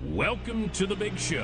Welcome to the big show.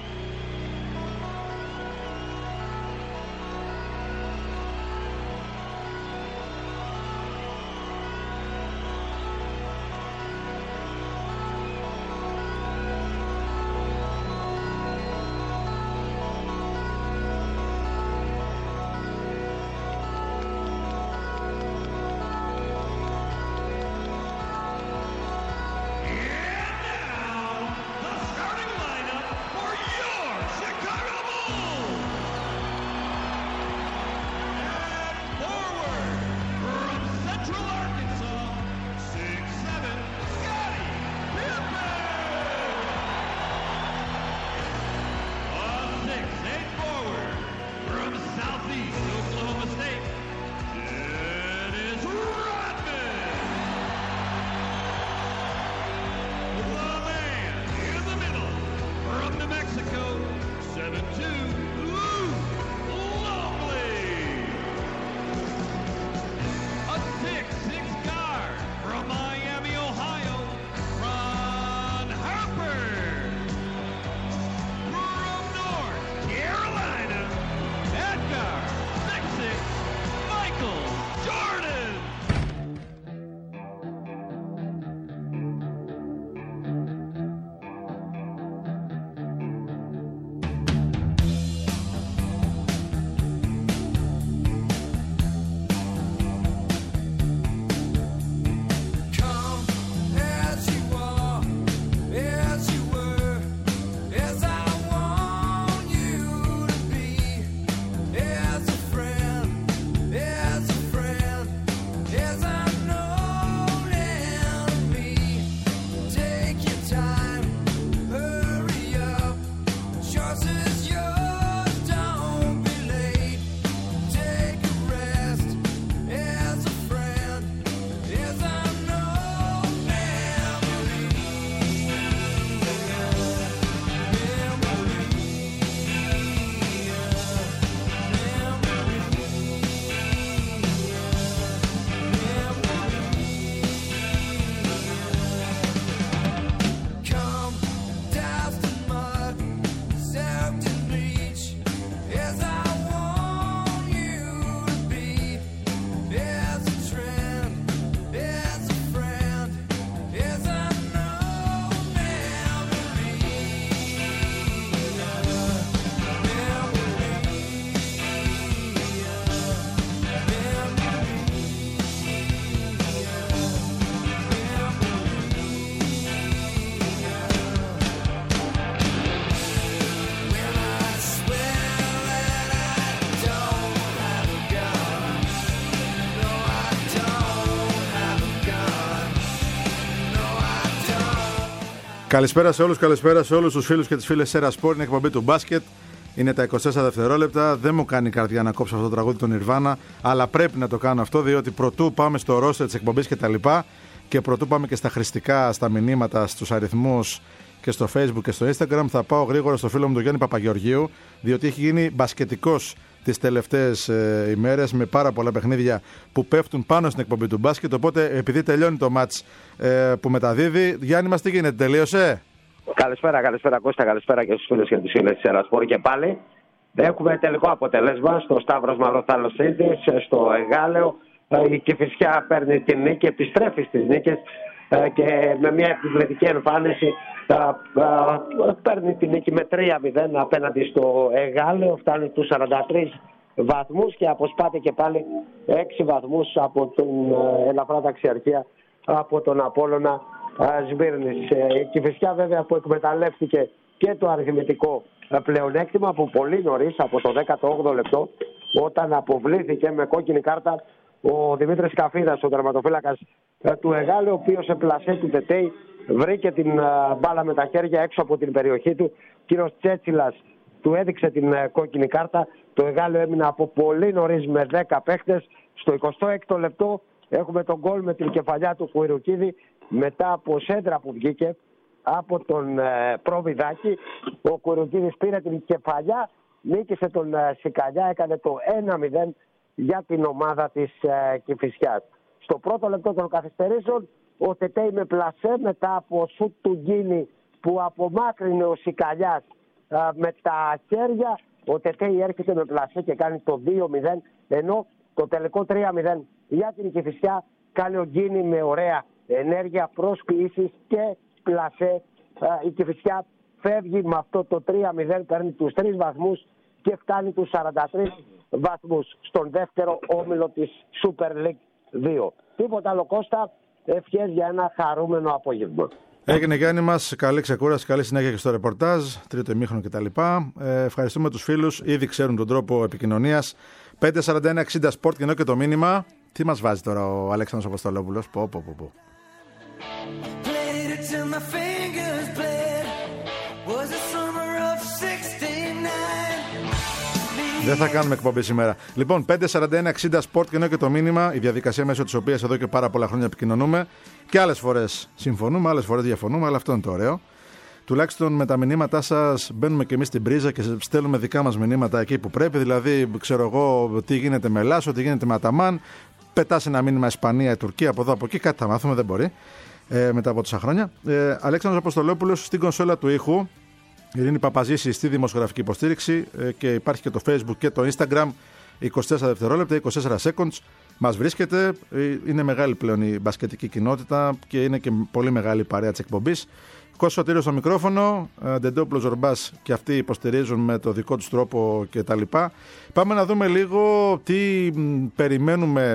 Καλησπέρα σε όλους τους φίλους και τις φίλες Σέρα Σπορ. Είναι εκπομπή του μπάσκετ. Είναι τα 24 δευτερόλεπτα. Δεν μου κάνει καρδιά να κόψω αυτό το τραγούδι του Nirvana, αλλά πρέπει να το κάνω αυτό, διότι πρωτού πάμε στο ρόστερ της εκπομπής και πρωτού πάμε και στα χρηστικά, στα μηνύματα, στους αριθμούς και στο Facebook και στο Instagram, θα πάω γρήγορα στο φίλο μου τον Γιάννη Παπαγεωργίου, διότι έχει γίνει μπασκετικός τις τελευταίες ημέρες με πάρα πολλά παιχνίδια που πέφτουν πάνω στην εκπομπή του μπάσκετ. Οπότε, επειδή τελειώνει το μάτς που μεταδίδει, Γιάννη μας, τι γίνεται, τελείωσε? Καλησπέρα Κώστα, καλησπέρα και στους φίλους και τις φίλες της Σέρα Σπορ. Και πάλι έχουμε τελικό αποτέλεσμα στο Σταύρος Μαυροθαλασσίτης, στο Εγάλεο. Η Κηφισιά παίρνει την νίκη, επιστρέφει στις νίκες και με μια επιβλητική εμφάνιση παίρνει την νίκη με 3-0 απέναντι στο Εγάλεο. Φτάνει τους 43 βαθμούς και αποσπάται και πάλι 6 βαθμούς από την ελαφρά ταξιαρχία από τον Απόλλωνα Σμύρνης. Η Κηφισιά βέβαια που εκμεταλλεύτηκε και το αριθμητικό πλεονέκτημα από πολύ νωρίς, από το 18ο λεπτό, όταν αποβλήθηκε με κόκκινη κάρτα ο Δημήτρης Καφίδας, ο τερματοφύλακας του Εγάλεου, ο οποίος σε πλασέ του Τετέι βρήκε την μπάλα με τα χέρια έξω από την περιοχή του. Ο κύριος Τσέτσιλας του έδειξε την κόκκινη κάρτα. Το Εγάλεο έμεινε από πολύ νωρίς με 10 παίχτες. Στο 26ο λεπτό έχουμε τον γκολ με την κεφαλιά του Κουιρουκίδη μετά από σέντρα που βγήκε από τον Προβιδάκη. Ο Κουιρουκίδης πήρε την κεφαλιά, νίκησε τον Σικαλιά, έκανε το 1-0 για την ομάδα της Κηφισιάς. Στο πρώτο λεπτό των καθυστερήσεων ο Τετέι με πλασέ μετά από σουτ του Γκίνη που απομάκρυνε ο Σικαλιάς με τα χέρια. Ο Τετέι έρχεται με πλασέ και κάνει το 2-0, ενώ το τελικό 3-0 για την Κηφισιά κάνει ο Γκίνη με ωραία ενέργεια, προσκλήσεις και πλασέ. Η Κηφισιά φεύγει με αυτό το 3-0, παίρνει τους 3 βαθμούς και φτάνει τους 43 βαθμούς στον δεύτερο όμιλο της Super League 2. Τίποτα άλλο, Κώστα, ευχές για ένα χαρούμενο απόγευμα. Έγινε, Γιάννη μας, καλή ξεκούραση, καλή συνέχεια και στο ρεπορτάζ, τρίτο ημίχρονο κτλ. Ευχαριστούμε τους φίλους, ήδη ξέρουν τον τρόπο επικοινωνίας. 541-60 Sport, κοινό και το μήνυμα. Τι μας βάζει τώρα ο Αλέξανδρος Αποστολόπουλος? Πω. Δεν θα κάνουμε εκπομπή σήμερα. Λοιπόν, 541-60 Sport, κοινό και το μήνυμα. Η διαδικασία μέσω της οποίας εδώ και πάρα πολλά χρόνια επικοινωνούμε. Και άλλες φορές συμφωνούμε, άλλες φορές διαφωνούμε, αλλά αυτό είναι το ωραίο. Τουλάχιστον με τα μηνύματά σας μπαίνουμε και εμείς στην πρίζα και στέλνουμε δικά μας μηνύματα εκεί που πρέπει. Δηλαδή, ξέρω εγώ τι γίνεται με Λάσο, τι γίνεται με Αταμάν. Πετάς ένα μήνυμα Ισπανία, Τουρκία, από εδώ από εκεί. Κάτι θα μάθουμε, δεν μπορεί. Μετά από τόσα χρόνια. Αλέξανδρος Αποστολόπουλος στην κονσόλα του ήχου. Ειρήνη Παπαζήση στη δημοσιογραφική υποστήριξη και υπάρχει και το Facebook και το Instagram. 24 δευτερόλεπτα, 24 seconds. Μας βρίσκεται. Είναι μεγάλη πλέον η μπασκετική κοινότητα και είναι και πολύ μεγάλη η παρέα της εκπομπής. Κώστας Σωτήριος στο μικρόφωνο, Ντεντόπουλος Ζορμπάς και αυτοί υποστηρίζουν με το δικό τους τρόπο κτλ. Πάμε να δούμε λίγο τι περιμένουμε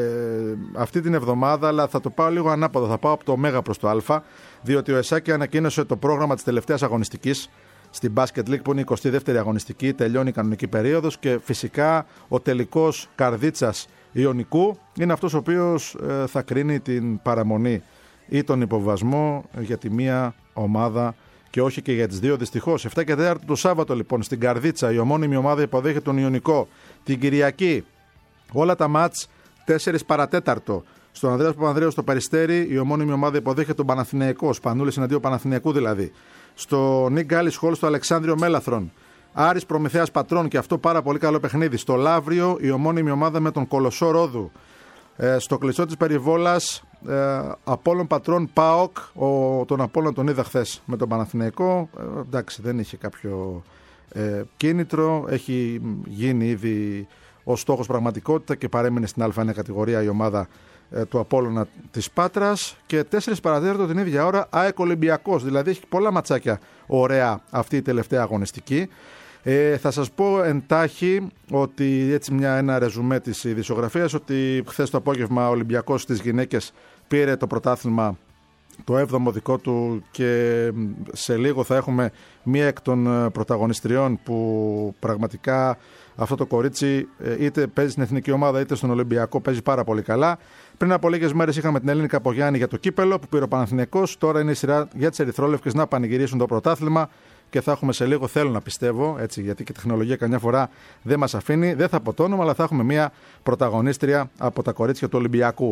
αυτή την εβδομάδα, αλλά θα το πάω λίγο ανάποδα. Θα πάω από το Ω προς το Α, διότι ο ΕΣΑΚΙ ανακοίνωσε το πρόγραμμα της τελευταίας αγωνιστικής στην Basket League, που είναι η 22η αγωνιστική, τελειώνει η κανονική περίοδος και φυσικά ο τελικός Καρδίτσας Ιωνικού είναι αυτός ο οποίος θα κρίνει την παραμονή ή τον υποβασμό για τη μία ομάδα και όχι και για τις δύο, δυστυχώς. 7 και 4 το Σάββατο λοιπόν στην Καρδίτσα η ομώνυμη ομάδα υποδέχεται τον Ιωνικό. Την Κυριακή όλα τα μάτς 4 παρατέταρτο. Στον Ανδρέας Παπανδρέου στο Περιστέρι η ομώνυμη ομάδα υποδέχεται τον Παναθηναϊκό. Σπανούλης εναντίον Παναθηναϊκού δηλαδή. Στο Νικ Γκάλις Χολ στο Αλεξάνδριο Μέλαθρον. Άρης Προμηθέας Πατρών και αυτό πάρα πολύ καλό παιχνίδι. Στο Λαύριο η ομώνυμη ομάδα με τον Κολοσσό Ρόδου. Στο κλειστό της Περιβόλας Απόλλων Πατρών ΠΑΟΚ. Τον Απόλλων τον είδα χθες με τον Παναθηναϊκό. Εντάξει, δεν είχε κάποιο κίνητρο. Έχει γίνει ήδη ο στόχος πραγματικότητα και παρέμεινε στην Α1 κατηγορία η ομάδα του Απόλλωνα της Πάτρας. Και 4 παρατέταρτο την ίδια ώρα ΑΕΚ Ολυμπιακός. Δηλαδή έχει πολλά ματσάκια ωραία αυτή η τελευταία αγωνιστική. Θα σας πω εντάχει ότι έτσι ένα ρεζουμέ της ειδησιογραφίας, ότι χθες το απόγευμα ο Ολυμπιακός στις γυναίκες πήρε το πρωτάθλημα, το 7ο δικό του, και σε λίγο θα έχουμε μία εκ των πρωταγωνιστριών που πραγματικά αυτό το κορίτσι είτε παίζει στην εθνική ομάδα είτε στον Ολυμπιακό παίζει πάρα πολύ καλά. Πριν από λίγες μέρες είχαμε την Ελένη Καπογιάννη για το κύπελο που πήρε ο Παναθηναϊκός. Τώρα είναι η σειρά για τις ερυθρόλευκες να πανηγυρίσουν το πρωτάθλημα και θα έχουμε σε λίγο, θέλω να πιστεύω, έτσι, γιατί και η τεχνολογία καμιά φορά δεν μας αφήνει, δεν θα πω το όνομα, αλλά θα έχουμε μία πρωταγωνίστρια από τα κορίτσια του Ολυμπιακού.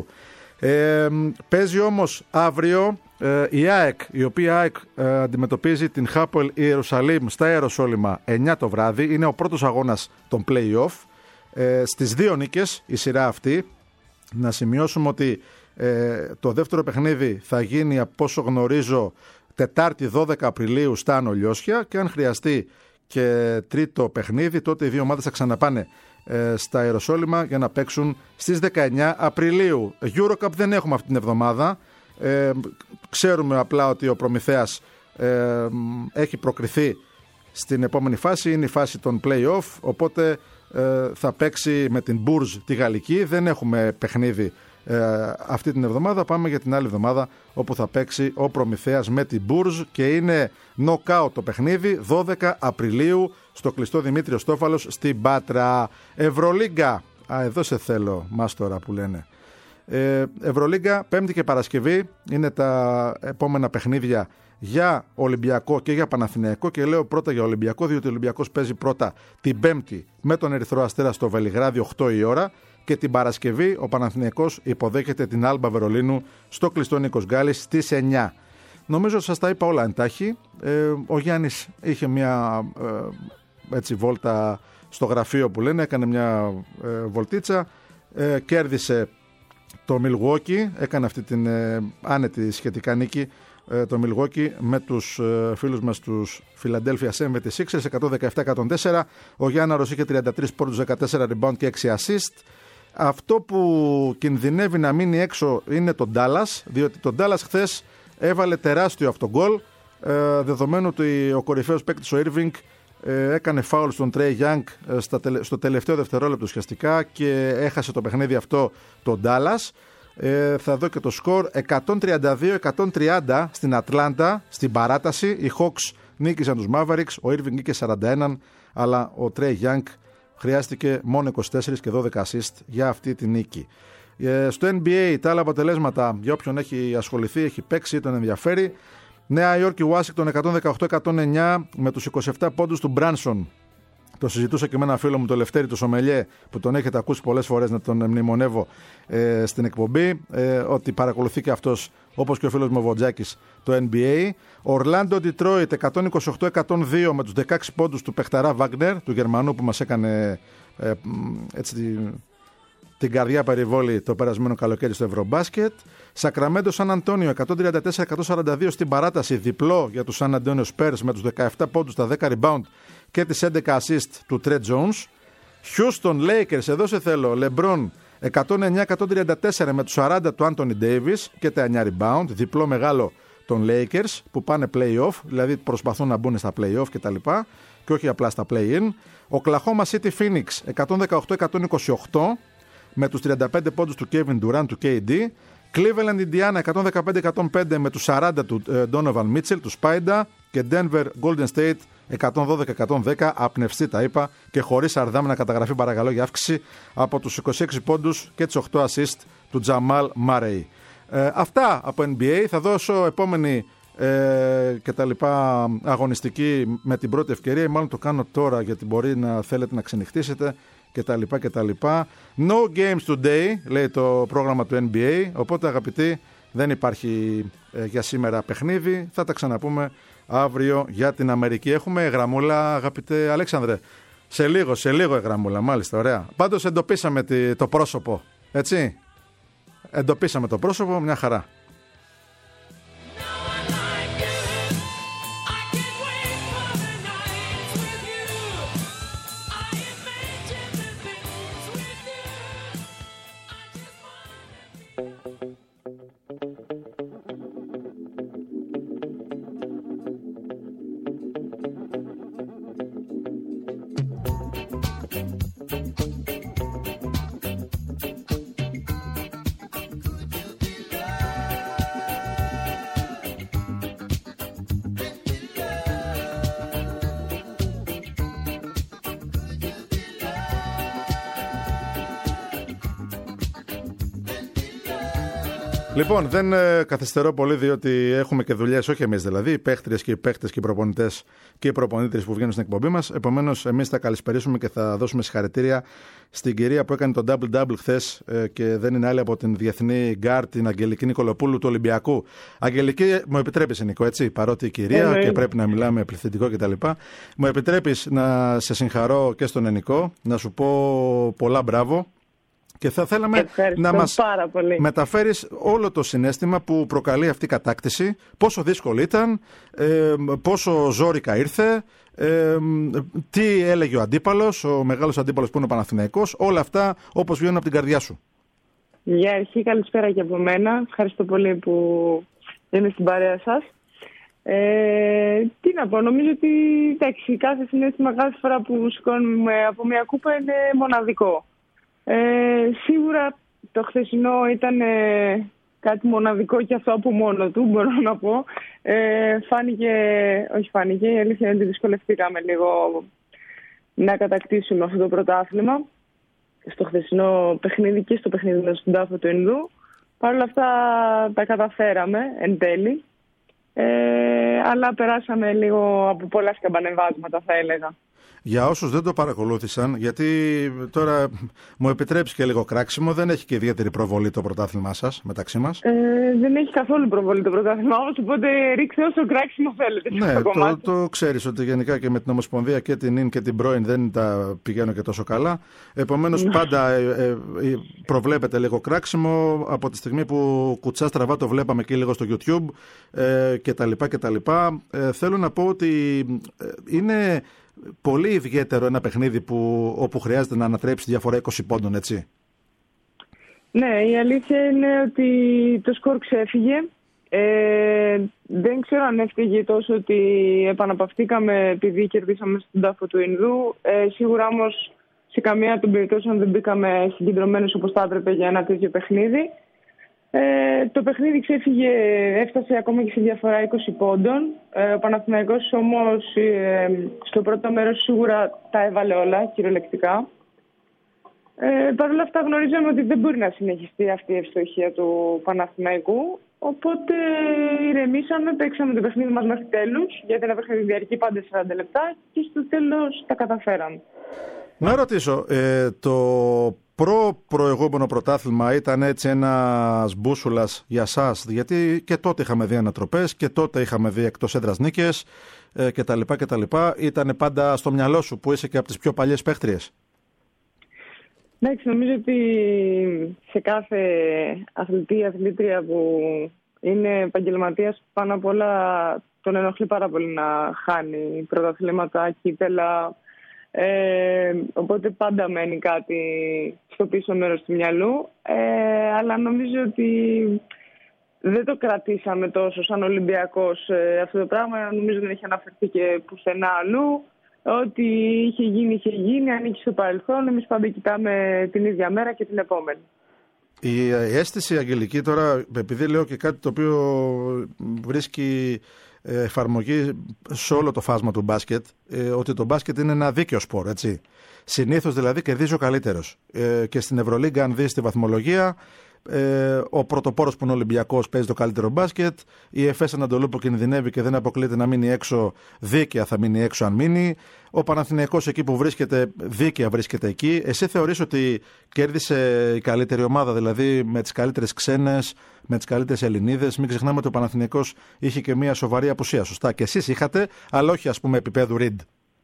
Παίζει όμως αύριο η ΑΕΚ, η οποία ΑΕΚ αντιμετωπίζει την Χάπολ Ιερουσαλήμ στα Ιεροσόλυμα 9 το βράδυ. Είναι ο πρώτος αγώνας των play-off. Στις 2 νίκες η σειρά αυτή. Να σημειώσουμε ότι το δεύτερο παιχνίδι θα γίνει, από όσο γνωρίζω, Τετάρτη 12 Απριλίου στα Ανολιώσια, και αν χρειαστεί και τρίτο παιχνίδι, τότε οι δύο ομάδες θα ξαναπάνε στα Ιεροσόλυμα για να παίξουν στις 19 Απριλίου. EuroCup δεν έχουμε αυτή την εβδομάδα. Ξέρουμε απλά ότι ο Προμηθέας έχει προκριθεί στην επόμενη φάση, είναι η φάση των play-off, οπότε θα παίξει με την Bourges τη Γαλλική. Δεν έχουμε παιχνίδι αυτή την εβδομάδα, πάμε για την άλλη εβδομάδα όπου θα παίξει ο Προμηθέας με την Bourges και είναι knockout το παιχνίδι 12 Απριλίου στο κλειστό Δημήτριος Στόφαλος στην Πάτρα. Ευρωλίγκα, εδώ σε θέλω μάστορα που λένε. Ευρωλίγκα, Πέμπτη και Παρασκευή είναι τα επόμενα παιχνίδια για Ολυμπιακό και για Παναθηναϊκό, και λέω πρώτα για Ολυμπιακό διότι ο Ολυμπιακός παίζει πρώτα την Πέμπτη με τον Ερυθρό Αστέρα στο Βελιγράδι 8 η ώρα, και την Παρασκευή ο Παναθηναϊκός υποδέχεται την Άλμπα Βερολίνου στο κλειστό Νίκος Γκάλης στις 9. Νομίζω σας τα είπα όλα εντάχει. Ο Γιάννης είχε μια έτσι βόλτα στο γραφείο που λένε, έκανε μια βολτίτσα, κέρδισε το Milwaukee, έκανε αυτή την άνετη σχετικά νίκη το Milwaukee με τους φίλους μας τους Philadelphia 76ers 117-104. Ο Γιάνναρος είχε 33 πόντους, 14 rebound και 6 assist. Αυτό που κινδυνεύει να μείνει έξω είναι το Dallas, διότι το Dallas χθες έβαλε τεράστιο αυτογκόλ, δεδομένου ότι ο κορυφαίος παίκτης ο Irving έκανε φάουλ στον Trey Young στο τελευταίο δευτερόλεπτο ουσιαστικά και έχασε το παιχνίδι αυτό το Dallas. Θα δω και το σκορ 132-130 στην Ατλάντα στην παράταση. Οι Hawks νίκησαν τους Mavericks, ο Irving νίκησε 41, αλλά ο Trey Young χρειάστηκε μόνο 24 και 12 assist για αυτή τη νίκη. Στο NBA τα άλλα αποτελέσματα, για όποιον έχει ασχοληθεί, έχει παίξει, τον ενδιαφέρει. Νέα Υόρκη, Ουάσιγκτον 118-109 με τους 27 πόντους του Μπράνσον. Το συζητούσα και με ένα φίλο μου, το Λευτέρη, το Σομελιέ, που τον έχετε ακούσει πολλές φορές να τον μνημονεύω στην εκπομπή, ότι παρακολουθεί και αυτός, όπως και ο φίλος μου ο Βοντζάκης, το NBA. Ορλάντο Ντιτρόιτ 128-102 με τους 16 πόντους του Πεχταρά Βάγνερ, του Γερμανού που μας έκανε έτσι την καρδιά περιβόλη το περασμένο καλοκαίρι στο Ευρωμπάσκετ. Σακραμέντο Σαν Αντώνιο 134-142 στην παράταση, διπλό για τους Σαν Αντώνιο Spurs με τους 17 πόντους, τα 10 rebound και τις 11 assist του Τρετ Jones. Houston Lakers, εδώ σε θέλω, LeBron 109-134 με τους 40 του Anthony Davis και τα 9 rebound, διπλό μεγάλο των Lakers που πάνε play-off, δηλαδή προσπαθούν να μπουν στα play-off και τα λοιπά και όχι απλά στα play-in. Oklahoma City Phoenix 118-128 με τους 35 πόντους του Kevin Durant του KD. Cleveland Indiana 115-105 με τους 40 του Donovan Mitchell του Spider και Denver Golden State 112-110, απνευστή τα είπα και χωρίς Αρδάμ να καταγραφεί παρακαλώ για αύξηση από τους 26 πόντους και τις 8 assist του Jamal Murray. Αυτά από NBA. Θα δώσω επόμενη και τα λοιπά αγωνιστική με την πρώτη ευκαιρία, μάλλον το κάνω τώρα γιατί μπορεί να θέλετε να ξενυχτήσετε και τα λοιπά και τα λοιπά. No games today, λέει το πρόγραμμα του NBA, οπότε αγαπητοί δεν υπάρχει για σήμερα παιχνίδι, θα τα ξαναπούμε αύριο για την Αμερική. Έχουμε γραμμούλα, αγαπητέ Αλέξανδρε, σε λίγο γραμμούλα, μάλιστα, ωραία. Πάντως εντοπίσαμε το πρόσωπο, έτσι, εντοπίσαμε το πρόσωπο, μια χαρά. Λοιπόν, δεν καθυστερώ πολύ διότι έχουμε και δουλειές, όχι εμείς δηλαδή, οι παίχτριες και οι παίχτες και οι προπονητές και οι προπονήτριες που βγαίνουν στην εκπομπή μας. Επομένως, εμείς θα καλησπερίσουμε και θα δώσουμε συγχαρητήρια στην κυρία που έκανε τον double-double χθες και δεν είναι άλλη από την διεθνή γκάρ, την Αγγελική Νικολοπούλου του Ολυμπιακού. Αγγελική, μου επιτρέπεις, Νικό, έτσι, παρότι η κυρία και πρέπει να μιλάμε πληθυντικό κτλ. Μου επιτρέπεις να σε συγχαρώ και στον Ενικό, να σου πω πολλά μπράβο. Και θα θέλαμε να μας μεταφέρεις όλο το συναίσθημα που προκαλεί αυτή η κατάκτηση, πόσο δύσκολη ήταν, πόσο ζόρικα ήρθε, τι έλεγε ο αντίπαλος, ο μεγάλος αντίπαλος που είναι ο Παναθηναϊκός, όλα αυτά όπως βγαίνουν από την καρδιά σου. Για αρχή καλησπέρα και από μένα, ευχαριστώ πολύ που είμαι στην παρέα σας. Τι να πω, νομίζω ότι κάθε συναίσθημα, κάθε φορά που σηκώνουμε από μια κούπα είναι μοναδικό. Σίγουρα το χθεσινό ήταν κάτι μοναδικό και αυτό από μόνο του, μπορώ να πω. Η αλήθεια είναι ότι δυσκολευτήκαμε λίγο να κατακτήσουμε αυτό το πρωτάθλημα στο χθεσινό παιχνίδι και στο παιχνίδι στον τάφο του Ινδού. Παρ' όλα αυτά τα καταφέραμε εν τέλει, αλλά περάσαμε λίγο από πολλά σκαμπανεβάσματα, θα έλεγα. Για όσους δεν το παρακολούθησαν, γιατί τώρα μου επιτρέψει και λίγο κράξιμο, δεν έχει και ιδιαίτερη προβολή το πρωτάθλημά σας μεταξύ μας. Δεν έχει καθόλου προβολή το πρωτάθλημά μας, οπότε ρίξτε όσο κράξιμο θέλετε. Ναι, το ξέρεις ότι γενικά και με την Ομοσπονδία και την ΙΝ και την πρώην δεν τα πηγαίνω και τόσο καλά. Επομένως πάντα προβλέπεται λίγο κράξιμο από τη στιγμή που κουτσά στραβά το βλέπαμε και λίγο στο YouTube κτλ. Θέλω να πω ότι είναι πολύ ιδιαίτερο ένα παιχνίδι όπου χρειάζεται να ανατρέψει διαφορά 20 πόντων, έτσι. Ναι, η αλήθεια είναι ότι το σκορ ξέφυγε. Δεν ξέρω αν έφυγε τόσο ότι επαναπαυτήκαμε επειδή κερδίσαμε στον τάφο του Ινδού. Σίγουρα όμως σε καμία των περιπτώσεων δεν μπήκαμε συγκεντρωμένους όπως θα έπρεπε για ένα τέτοιο παιχνίδι. Το παιχνίδι ξέφυγε, έφτασε ακόμα και σε διαφορά 20 πόντων. Ο Παναθηναϊκός όμως στο πρώτο μέρος σίγουρα τα έβαλε όλα, κυριολεκτικά. Παρ' όλα αυτά γνωρίζαμε ότι δεν μπορεί να συνεχιστεί αυτή η ευστοχία του Παναθηναϊκού. Οπότε ηρεμήσαμε, παίξαμε το παιχνίδι μας μέχρι τέλους, γιατί ένα παιχνίδι διαρκεί πάντα 40 λεπτά και στο τέλος τα καταφέραμε. Να ρωτήσω, το προηγούμενο πρωτάθλημα ήταν έτσι ένας μπούσουλας για σας, γιατί και τότε είχαμε δει ανατροπές και τότε είχαμε δει εκτός έδρας νίκες κτλ. Ήταν πάντα στο μυαλό σου που είσαι και από τις πιο παλιές παίχτριες? Εντάξει, νομίζω ότι σε κάθε αθλήτρια που είναι επαγγελματίας, πάνω απ' όλα τον ενοχλεί πάρα πολύ να χάνει πρωταθλήματα, κύπελα. Οπότε πάντα μένει κάτι στο πίσω μέρος του μυαλού. Αλλά νομίζω ότι δεν το κρατήσαμε τόσο σαν Ολυμπιακός αυτό το πράγμα. Νομίζω δεν έχει αναφερθεί και πουθενά αλλού. Ό,τι είχε γίνει, ανήκει στο παρελθόν. Εμείς πάντα κοιτάμε την ίδια μέρα και την επόμενη. Η αίσθηση, Αγγελική, τώρα, επειδή λέω και κάτι το οποίο βρίσκει εφαρμογή σε όλο το φάσμα του μπάσκετ, ότι το μπάσκετ είναι ένα δίκαιο σπορ, έτσι. Συνήθως δηλαδή κερδίζει ο καλύτερος. Και στην Ευρωλίγκα, αν δεις τη βαθμολογία, ο πρωτοπόρος που είναι Ολυμπιακός παίζει το καλύτερο μπάσκετ. Η ΕΦΕΣ Ανατολού που κινδυνεύει και δεν αποκλείται να μείνει έξω, δίκαια θα μείνει έξω αν μείνει. Ο Παναθηναϊκός εκεί που βρίσκεται, δίκαια βρίσκεται εκεί. Εσύ θεωρείς ότι κέρδισε η καλύτερη ομάδα, δηλαδή με τις καλύτερες ξένες, με τις καλύτερες Ελληνίδες? Μην ξεχνάμε ότι ο Παναθηναϊκός είχε και μια σοβαρή απουσία, σωστά? Και εσείς είχατε, αλλά όχι ας πούμε επίπεδου Ριντ.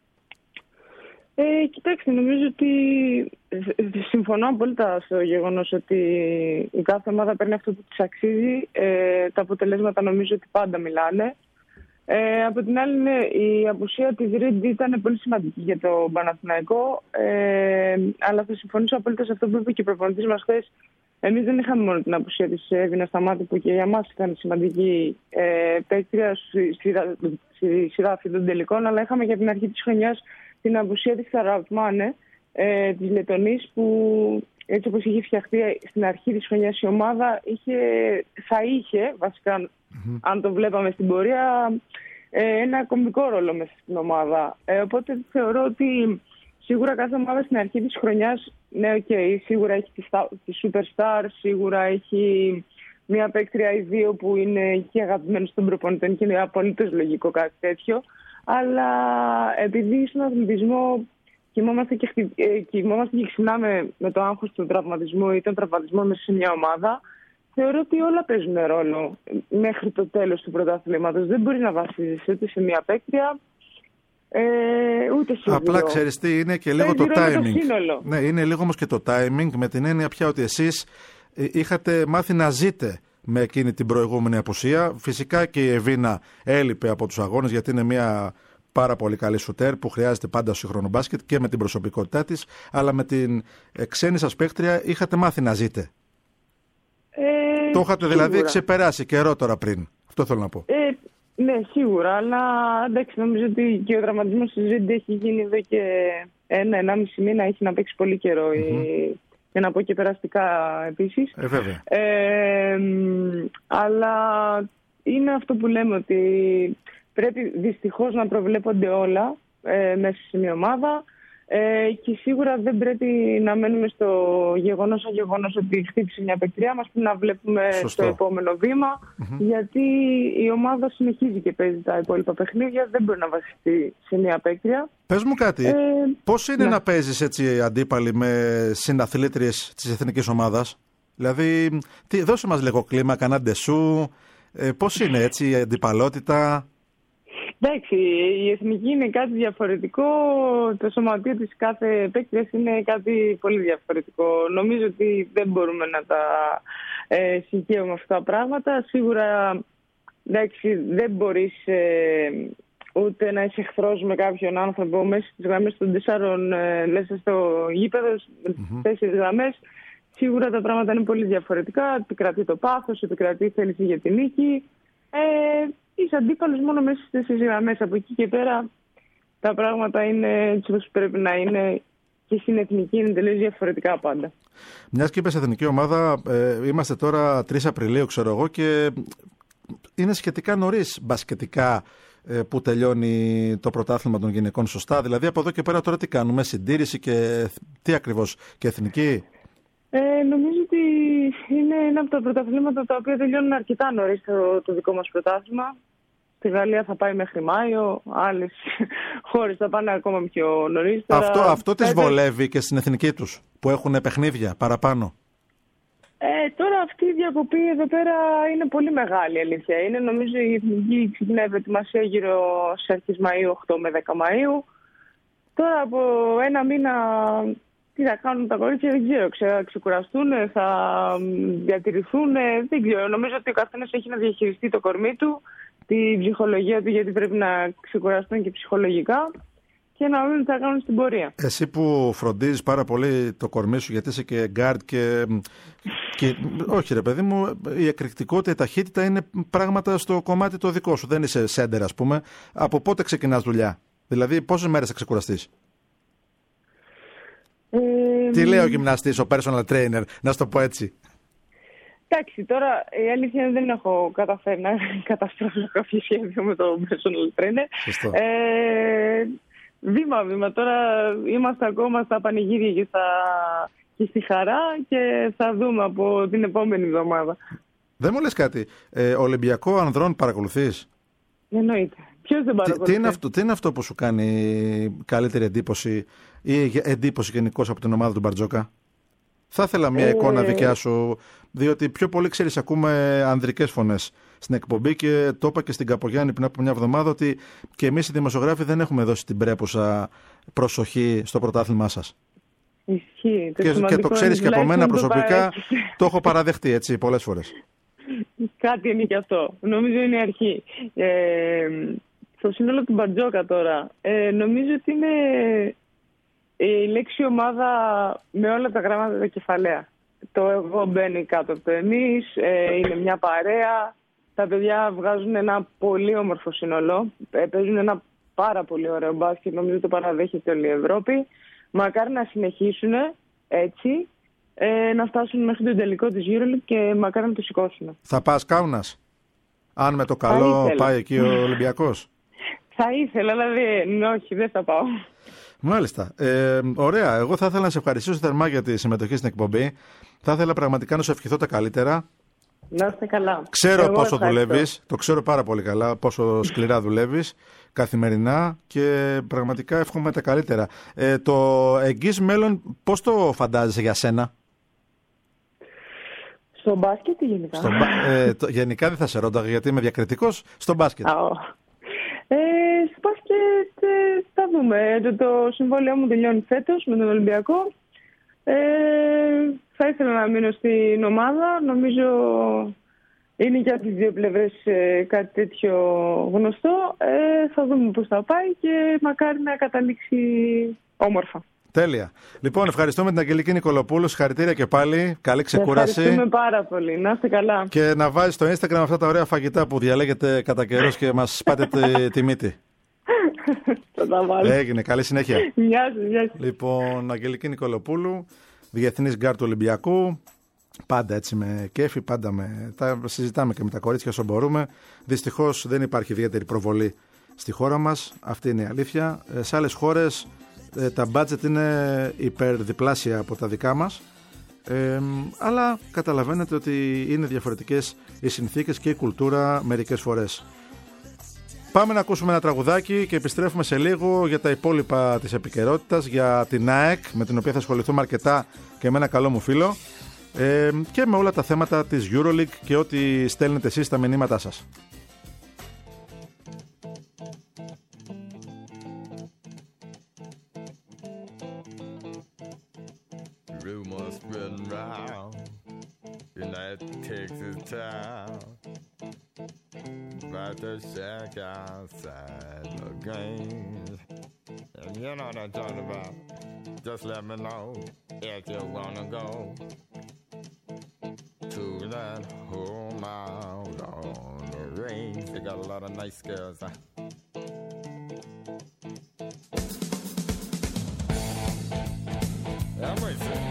Κοιτάξτε, νομίζω ότι συμφωνώ απόλυτα στο γεγονός ότι η κάθε ομάδα παίρνει αυτό που της αξίζει. Τα αποτελέσματα νομίζω ότι πάντα μιλάνε. Από την άλλη, ναι, η απουσία της Ριντ ήταν πολύ σημαντική για το Παναθηναϊκό. Αλλά θα συμφωνήσω απόλυτα σε αυτό που είπε και ο προπονητής μας χθες. Εμείς δεν είχαμε μόνο την απουσία της Εύβοινα Σταμάτη, που και για μας ήταν σημαντική παίκτρια στη σειρά αυτή των τελικών, αλλά είχαμε και από την αρχή της χρονιάς την απουσία της Θαραουτμάνε, της Λετονής, που έτσι όπως είχε φτιαχτεί στην αρχή της χρονιάς η ομάδα, θα είχε βασικά, αν το βλέπαμε στην πορεία, ένα κομβικό ρόλο μέσα στην ομάδα. Οπότε θεωρώ ότι σίγουρα κάθε ομάδα στην αρχή της χρονιάς, ναι, σίγουρα έχει τη Superstar, σίγουρα έχει μια παίκτρια ή δύο που είναι και αγαπημένοι των προπονητών και είναι απολύτως λογικό κάτι τέτοιο. Αλλά επειδή στον αθλητισμό κοιμόμαστε και ξυπνάμε με το άγχος του τραυματισμού ή τον τραυματισμό μέσα σε μια ομάδα, θεωρώ ότι όλα παίζουν ρόλο μέχρι το τέλος του πρωταθλήματος. Δεν μπορεί να βασίζεσαι ούτε σε μια παίκτρια, ούτε σε δύο. Απλά ξέρεις τι, είναι και λίγο το timing. Ναι, είναι λίγο όμως και το timing, με την έννοια πια ότι εσείς είχατε μάθει να ζείτε με εκείνη την προηγούμενη απουσία. Φυσικά και η Εβίνα έλειπε από τους αγώνες, γιατί είναι μια πάρα πολύ καλή σουτέρ που χρειάζεται πάντα στο σύγχρονο μπάσκετ και με την προσωπικότητά της, αλλά με την ξένη σας παίκτρια είχατε μάθει να ζείτε. Το είχατε δηλαδή ξεπεράσει καιρό τώρα πριν. Αυτό θέλω να πω. Ναι, σίγουρα, αλλά εντάξει, νομίζω ότι και ο δραματισμός της Ριντ έχει γίνει εδώ και 1-1,5 μήνα, έχει να παίξει πολύ καιρό. Για να πω και περαστικά επίσης. Βέβαια. Αλλά είναι αυτό που λέμε, ότι πρέπει δυστυχώς να προβλέπονται όλα μέσα σε μια ομάδα. Και σίγουρα δεν πρέπει να μένουμε στο γεγονός ότι χτύπησε μια παίκτριά μας, πριν να βλέπουμε το επόμενο βήμα, γιατί η ομάδα συνεχίζει και παίζει τα υπόλοιπα παιχνίδια, δεν μπορεί να βασιστεί σε μια παίκτρια. Πες μου κάτι, πώς είναι να παίζεις έτσι αντίπαλοι με συναθλήτριες της εθνικής ομάδας? Δηλαδή, δώσε μας λίγο κλίμα, κανένα ντεσού, πώς είναι έτσι η αντιπαλότητα? Εντάξει, η εθνική είναι κάτι διαφορετικό, το σωματείο της κάθε παίκτριας είναι κάτι πολύ διαφορετικό. Νομίζω ότι δεν μπορούμε να τα συγχαίουμε αυτά τα πράγματα. Σίγουρα, εντάξει, δεν μπορείς ούτε να είσαι εχθρός με κάποιον άνθρωπο μέσα στις γραμμές των 4 μέσα στο γήπεδο, στις 4 γραμμές. Σίγουρα τα πράγματα είναι πολύ διαφορετικά, επικρατεί το πάθος, επικρατεί η θέληση για την νίκη. Είσαι αντίπαλος μόνο μέσα στις 4 γραμμές. Από εκεί και πέρα τα πράγματα είναι έτσι όπως πρέπει να είναι, και στην εθνική είναι τελείως διαφορετικά πάντα. Μιας και είπες εθνική ομάδα, είμαστε τώρα 3 Απριλίου ξέρω εγώ, και είναι σχετικά νωρίς μπασκετικά που τελειώνει το πρωτάθλημα των γυναικών, σωστά? Δηλαδή από εδώ και πέρα τώρα τι κάνουμε, συντήρηση και τι ακριβώς, και εθνική? Νομίζω ότι είναι ένα από τα πρωταθλήματα τα οποία τελειώνουν αρκετά νωρίς το δικό μας πρωτάθλημα. Στη Γαλλία θα πάει μέχρι Μάιο, άλλες χώρες θα πάνε ακόμα πιο νωρίς. Αυτό τις βολεύει και στην εθνική τους, που έχουν παιχνίδια παραπάνω? Τώρα αυτή η διακοπή εδώ πέρα είναι πολύ μεγάλη, αλήθεια. Νομίζω η εθνική ξεκινάει προετοιμασία γύρω στις αρχές Μαΐου, 8 με 10 Μαΐου. Τώρα από ένα μήνα τι θα κάνουν τα κορίτσια δεν ξέρω. Θα ξεκουραστούν, θα διατηρηθούν, δεν ξέρω. Νομίζω ότι ο καθένας έχει να διαχειριστεί το κορμί του, τη ψυχολογία του, γιατί πρέπει να ξεκουραστούν και ψυχολογικά, και να δουν τι θα κάνουν στην πορεία. Εσύ που φροντίζεις πάρα πολύ το κορμί σου, γιατί είσαι και γκάρτ και όχι ρε παιδί μου, η εκρηκτικότητα, η ταχύτητα είναι πράγματα στο κομμάτι το δικό σου. Δεν είσαι σέντερ, ας πούμε. Από πότε ξεκινάς δουλειά? Δηλαδή πόσες μέρες θα ξεκουραστείς? Τι λέει ο γυμναστής, ο personal trainer, να σου το πω έτσι? Εντάξει, τώρα η αλήθεια είναι δεν έχω καταφέρει να καταστρώσω κάποιο σχέδιο με το personal trainer. Βήμα-βήμα. Τώρα είμαστε ακόμα στα πανηγύρια και στη χαρά, και θα δούμε από την επόμενη εβδομάδα. Δεν μου λες κάτι, Ολυμπιακό ανδρών παρακολουθείς? Εννοείται. Ποιος δεν παρακολουθεί? Τι είναι αυτό που σου κάνει καλύτερη εντύπωση ή εντύπωση γενικώς από την ομάδα του Μπαρτζόκα? Θα ήθελα μια εικόνα δικιά σου, διότι πιο πολύ ξέρεις ακούμε ανδρικές φωνές στην εκπομπή, και το είπα και στην Καπογιάννη πριν από μια εβδομάδα ότι και εμείς οι δημοσιογράφοι δεν έχουμε δώσει την πρέπουσα προσοχή στο πρωτάθλημά σας. Ισχύει. Και το ξέρεις και από μένα προσωπικά, το έχω παραδεχτεί έτσι πολλές φορές. Κάτι είναι και αυτό. Νομίζω είναι η αρχή. Στο σύνολο του Μπαρτζόκα τώρα, νομίζω ότι είναι η λέξη ομάδα με όλα τα γράμματα τα κεφαλαία. Το εγώ μπαίνει κάτω από το εμείς, είναι μια παρέα. Τα παιδιά βγάζουν ένα πολύ όμορφο σύνολο. Παίζουν ένα πάρα πολύ ωραίο μπάσκετ. Νομίζω το παραδέχεται όλη η Ευρώπη. Μακάρι να συνεχίσουν έτσι, να φτάσουν μέχρι τον τελικό της EuroLeague, και μακάρι να το σηκώσουν. Θα πας Κάουνας? Αν με το καλό πάει εκεί ο Ολυμπιακός? Θα ήθελα, αλλά όχι, δεν θα πάω. Μάλιστα. Ωραία. Εγώ θα ήθελα να σε ευχαριστήσω θερμά για τη συμμετοχή στην εκπομπή. Θα ήθελα πραγματικά να σου ευχηθώ τα καλύτερα. Να είστε καλά. Ξέρω πόσο δουλεύεις, το ξέρω πάρα πολύ καλά, πόσο σκληρά δουλεύεις καθημερινά, και πραγματικά εύχομαι τα καλύτερα. Το εγγύς μέλλον πώς το φαντάζεσαι για σένα? Στο μπάσκετ ή γενικά? Γενικά δεν θα σε ρώταγα, γιατί είμαι διακριτικός. Στο μπάσκετ. Στο μπάσκετ θα δούμε. Το συμβόλαιο μου τελειώνει φέτος με τον Ολυμπιακό. Θα ήθελα να μείνω στην ομάδα. Νομίζω είναι και από τις δύο πλευρές κάτι τέτοιο γνωστό. Θα δούμε πώς θα πάει, και μακάρι να καταλήξει όμορφα. Τέλεια. Λοιπόν, ευχαριστούμε την Αγγελική Νικολοπούλου. Συγχαρητήρια και πάλι. Καλή ξεκούραση. Ευχαριστούμε πάρα πολύ. Να είστε καλά. Και να βάζεις στο Instagram αυτά τα ωραία φαγητά που διαλέγετε κατά καιρός και μας σπάτε τη μύτη. Θα τα βάλω. Έγινε. Καλή συνέχεια. Γεια σας. Λοιπόν, Αγγελική Νικολοπούλου, διεθνής γκάρ του Ολυμπιακού. Πάντα έτσι με κέφι, πάντα τα συζητάμε και με τα κορίτσια όσο μπορούμε. Δυστυχώς δεν υπάρχει ιδιαίτερη προβολή στη χώρα μας. Αυτή είναι η αλήθεια. Σε άλλες χώρες τα budget είναι υπερδιπλάσια από τα δικά μας, αλλά καταλαβαίνετε ότι είναι διαφορετικές οι συνθήκες και η κουλτούρα μερικές φορές. Πάμε να ακούσουμε ένα τραγουδάκι και επιστρέφουμε σε λίγο για τα υπόλοιπα της επικαιρότητας, για την ΑΕΚ με την οποία θα ασχοληθούμε αρκετά και με ένα καλό μου φίλο, και με όλα τα θέματα της EuroLeague και ό,τι στέλνετε εσείς τα μηνύματά σας. Rumors spreading round in that Texas town about the shack outside the game. And you know what I'm talking about. Just let me know if you wanna go to that home out on the range. They got a lot of nice girls. I'm racing.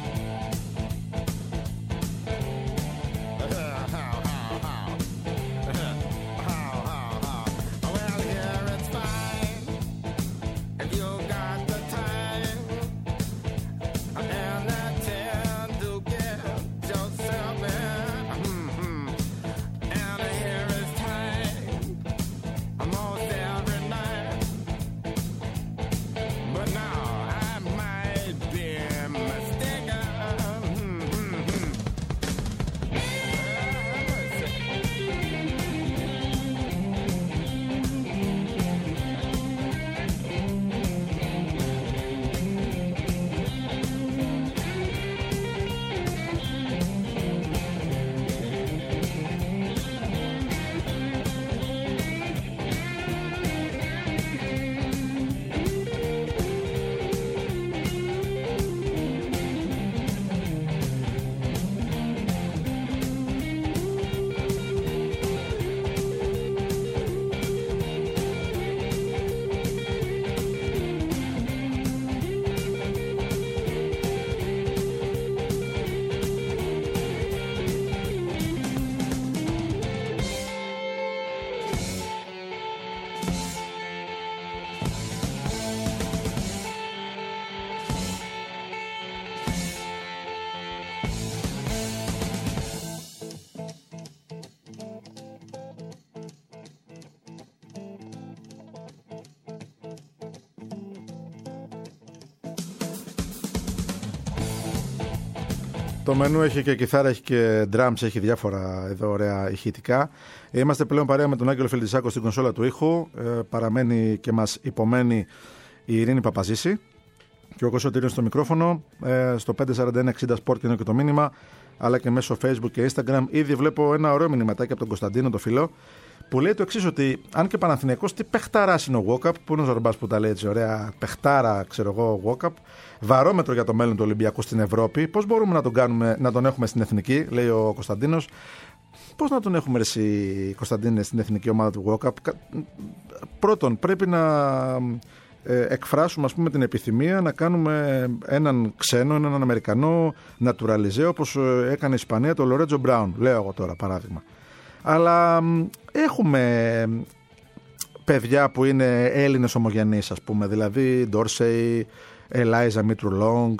Το μενού έχει και κιθάρα, έχει και drums, έχει διάφορα εδώ ωραία ηχητικά. Είμαστε πλέον παρέα με τον Άγγελο Φελτισάκο στην κονσόλα του ήχου. Παραμένει και μας υπομένει η Ειρήνη Παπαζήση και ο Κωνσταντίνος στο μικρόφωνο. Στο 541-60 Sport είναι και το μήνυμα, αλλά και μέσω Facebook και Instagram. Ήδη βλέπω ένα ωραίο μηνυματάκι από τον Κωνσταντίνο, το φίλο, που λέει το εξής, ότι αν και Παναθηναϊκός, τι παιχταράς είναι ο Walkup, που είναι ο Ζορμπάς που τα λέει έτσι ωραία, παιχτάρα, ξέρω εγώ, Walkup, βαρόμετρο για το μέλλον του Ολυμπιακού στην Ευρώπη. Πώς μπορούμε να τον κάνουμε, να τον έχουμε στην εθνική, λέει ο Κωνσταντίνος. Πώς να τον έχουμε, εσύ, Κωνσταντίνε, στην εθνική ομάδα του Walkup? Πρώτον, πρέπει να εκφράσουμε, ας πούμε, την επιθυμία να κάνουμε έναν ξένο, έναν Αμερικανό naturalizé, όπως έκανε η Ισπανία το Λορέτζο Μπράουν, λέω εγώ τώρα παράδειγμα. Αλλά έχουμε παιδιά που είναι Έλληνες ομογενείς, ας πούμε, δηλαδή Ντόρσεϊ, Ελάιζα Μίτρου Λόγκ.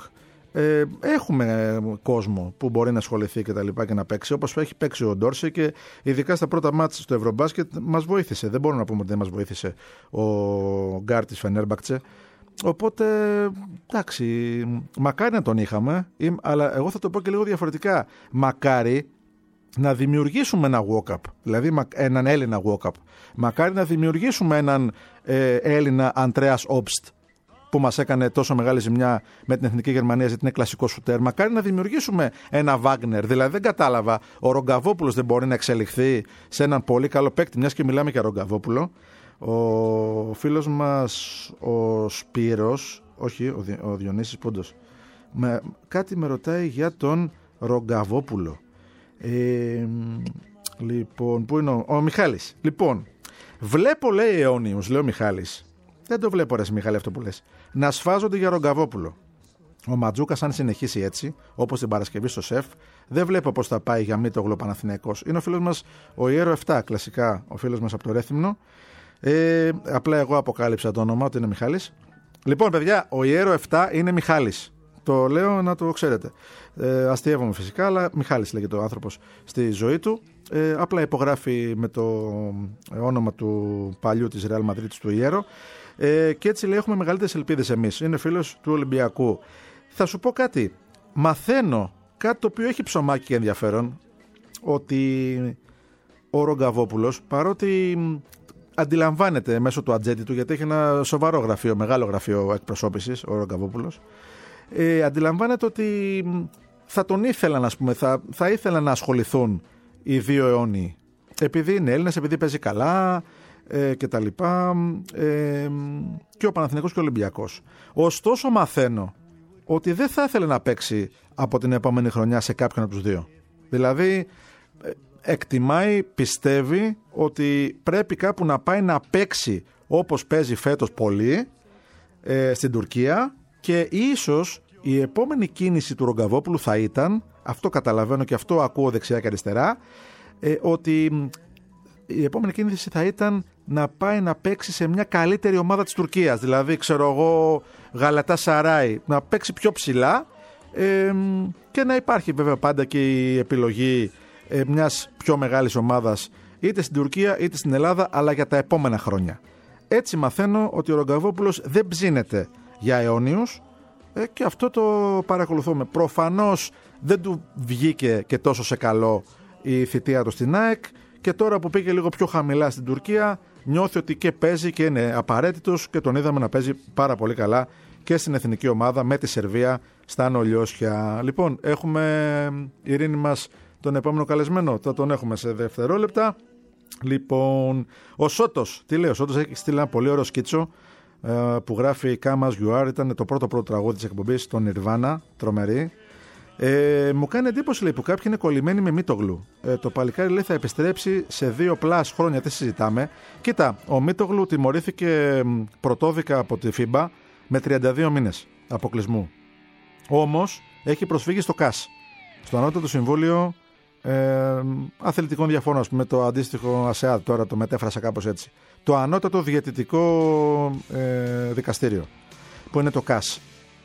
Έχουμε κόσμο που μπορεί να ασχοληθεί και τα λοιπά και να παίξει, όπως έχει παίξει ο Ντόρσεϊ, και ειδικά στα πρώτα μάτς στο Ευρωμπάσκετ μας βοήθησε. Δεν μπορούμε να πούμε ότι δεν μας βοήθησε ο γκάρ της Φενέρμπαχτσε. Οπότε, εντάξει, μακάρι να τον είχαμε, αλλά εγώ θα το πω και λίγο διαφορετικά. Μακάρι να δημιουργήσουμε ένα walk-up, δηλαδή έναν Έλληνα walk-up. Μακάρι να δημιουργήσουμε έναν Έλληνα Αντρέας Όμπστ, που μας έκανε τόσο μεγάλη ζημιά με την Εθνική Γερμανία, γιατί είναι κλασικό σουτέρ. Μακάρι να δημιουργήσουμε ένα Βάγνερ. Δηλαδή δεν κατάλαβα, ο Ρογκαβόπουλος δεν μπορεί να εξελιχθεί σε έναν πολύ καλό παίκτη, μιας και μιλάμε για Ρογκαβόπουλο. Ο φίλος μας ο Σπύρος, όχι ο Διονύσης Πόντος, κάτι με ρωτάει για τον Ρογκαβόπουλο. Λοιπόν, πού είναι ο Μιχάλης? Λοιπόν, βλέπω, λέει αιώνιους, λέει ο Μιχάλης. Δεν το βλέπω, ρε Μιχάλη, αυτό που λες. Να σφάζονται για Ρογκαβόπουλο. Ο Ματζούκας, αν συνεχίσει έτσι, όπως την Παρασκευή στο ΣΕΦ, δεν βλέπω πώς θα πάει για Μήτογλο Παναθηναϊκός. Είναι ο φίλος μας, ο Ιέρο 7, κλασικά, ο φίλος μας από το Ρέθυμνο. Απλά εγώ αποκάλυψα το όνομα, ότι είναι Μιχάλης. Λοιπόν, παιδιά, ο Ιέρο 7 είναι Μιχάλης. Το λέω να το ξέρετε. Αστειεύομαι φυσικά, αλλά Μιχάλης λέγεται ο άνθρωπος στη ζωή του. Απλά υπογράφει με το όνομα του παλιού της Real Madrid του Ιέρο. Και έτσι λέει έχουμε μεγαλύτερες ελπίδες εμείς. Είναι φίλος του Ολυμπιακού. Θα σου πω κάτι. Μαθαίνω κάτι το οποίο έχει ψωμάκι και ενδιαφέρον, ότι ο Ρογκαβόπουλος, παρότι αντιλαμβάνεται μέσω του ατζέντη του, γιατί έχει ένα σοβαρό γραφείο, μεγάλο γραφείο εκπροσώπησης ο Ρογκαβόπουλος, αντιλαμβάνεται ότι θα τον ήθελαν, ας πούμε, θα ήθελαν να ασχοληθούν οι δύο αιώνιοι, επειδή είναι Έλληνες, επειδή παίζει καλά και τα λοιπά, και ο Παναθηναϊκός και ο Ολυμπιακός. Ωστόσο μαθαίνω ότι δεν θα ήθελε να παίξει από την επόμενη χρονιά σε κάποιον από τους δύο. Δηλαδή εκτιμάει, πιστεύει ότι πρέπει κάπου να πάει να παίξει όπως παίζει φέτος πολύ στην Τουρκία, και ίσως η επόμενη κίνηση του Ρογκαβόπουλου θα ήταν, αυτό καταλαβαίνω και αυτό ακούω δεξιά και αριστερά, ότι η επόμενη κίνηση θα ήταν να πάει να παίξει σε μια καλύτερη ομάδα της Τουρκίας, δηλαδή ξέρω εγώ Γαλατασαράι, να παίξει πιο ψηλά, και να υπάρχει βέβαια πάντα και η επιλογή μιας πιο μεγάλης ομάδας είτε στην Τουρκία είτε στην Ελλάδα, αλλά για τα επόμενα χρόνια. Έτσι μαθαίνω ότι ο Ρογκαβόπουλος δεν ψήνεται για αιώνιους, και αυτό το παρακολουθούμε. Προφανώς δεν του βγήκε και τόσο σε καλό η θητεία του στην ΑΕΚ, και τώρα που πήγε λίγο πιο χαμηλά στην Τουρκία νιώθει ότι και παίζει και είναι απαραίτητος, και τον είδαμε να παίζει πάρα πολύ καλά και στην εθνική ομάδα με τη Σερβία στα Νολιώσια. Λοιπόν, έχουμε Ειρήνη μας τον επόμενο καλεσμένο, θα τον έχουμε σε δευτερόλεπτα. Λοιπόν, ο Σότος, τι λέει ο Σότος, έχει στείλει ένα πολύ ωραίο σκίτσο που γράφει Come As You Are, ήταν το πρώτο τραγούδι της εκπομπής, το Nirvana, τρομερή. Μου κάνει εντύπωση, λέει, που κάποιοι είναι κολλημένοι με Μίτογλου. Το παλικάρι, λέει, θα επιστρέψει σε 2+ χρόνια, τι συζητάμε. Κοίτα, ο Μίτογλου τιμωρήθηκε πρωτόδικα από τη FIBA με 32 μήνες αποκλεισμού. Όμως έχει προσφύγει στο ΚΑΣ, στο Ανώτατο Συμβούλιο Αθλητικών Διαφόρων, με το αντίστοιχο ΑΣΕΑΔ, τώρα το μετέφρασα κάπως έτσι. Το Ανώτατο Διαιτητικό Δικαστήριο, που είναι το ΚΑΣ.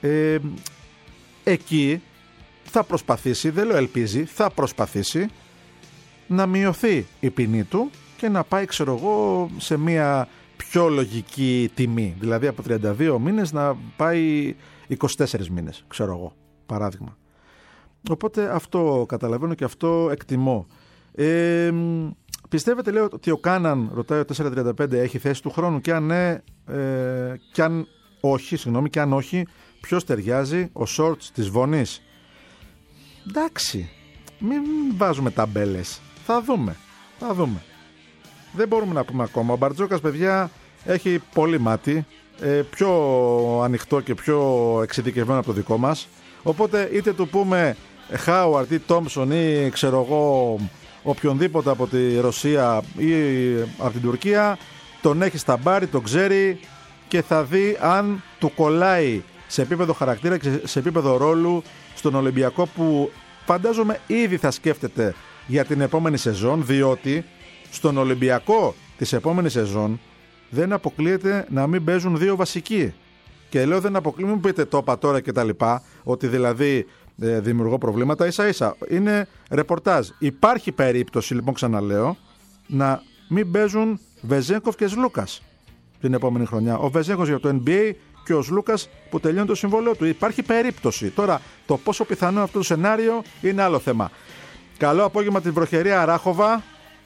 Εκεί θα προσπαθήσει, δεν λέω ελπίζει, θα προσπαθήσει να μειωθεί η ποινή του και να πάει, ξέρω εγώ, σε μια πιο λογική τιμή. Δηλαδή από 32 μήνες να πάει 24 μήνες, ξέρω εγώ, παράδειγμα. Οπότε αυτό καταλαβαίνω και αυτό εκτιμώ. Πιστεύετε, λέω, ότι ο Κάναν, ρωτάει ο 435, έχει θέση του χρόνου, και αν ναι, και αν όχι, ποιος ταιριάζει, ο Σόρτς της Βόνης? Εντάξει, μην βάζουμε ταμπέλες. Θα δούμε. Δεν μπορούμε να πούμε ακόμα. Ο Μπαρτζόκας, παιδιά, έχει πολύ μάτι, πιο ανοιχτό και πιο εξειδικευμένο από το δικό μας. Οπότε είτε του πούμε Χάουαρτ ή Τόμψον ή ξέρω εγώ οποιονδήποτε από τη Ρωσία ή από την Τουρκία, τον έχει στα μπάρι, τον ξέρει, και θα δει αν του κολλάει σε επίπεδο χαρακτήρα και σε επίπεδο ρόλου στον Ολυμπιακό, που φαντάζομαι ήδη θα σκέφτεται για την επόμενη σεζόν, διότι στον Ολυμπιακό της επόμενης σεζόν δεν αποκλείεται να μην παίζουν δύο βασικοί. Και λέω δεν αποκλείεται, μην πείτε το είπα τώρα και τα λοιπά, ότι δηλαδή δημιουργώ προβλήματα, ίσα ίσα. Είναι ρεπορτάζ. Υπάρχει περίπτωση, λοιπόν, ξαναλέω, να μην παίζουν Βεζέγκοφ και Σλούκας την επόμενη χρονιά. Ο Βεζέγκοφ για το NBA και ο Σλούκας που τελειώνει το συμβόλαιο του. Υπάρχει περίπτωση. Τώρα, το πόσο πιθανό αυτό το σενάριο είναι άλλο θέμα. Καλό απόγευμα την βροχερή Αράχοβα.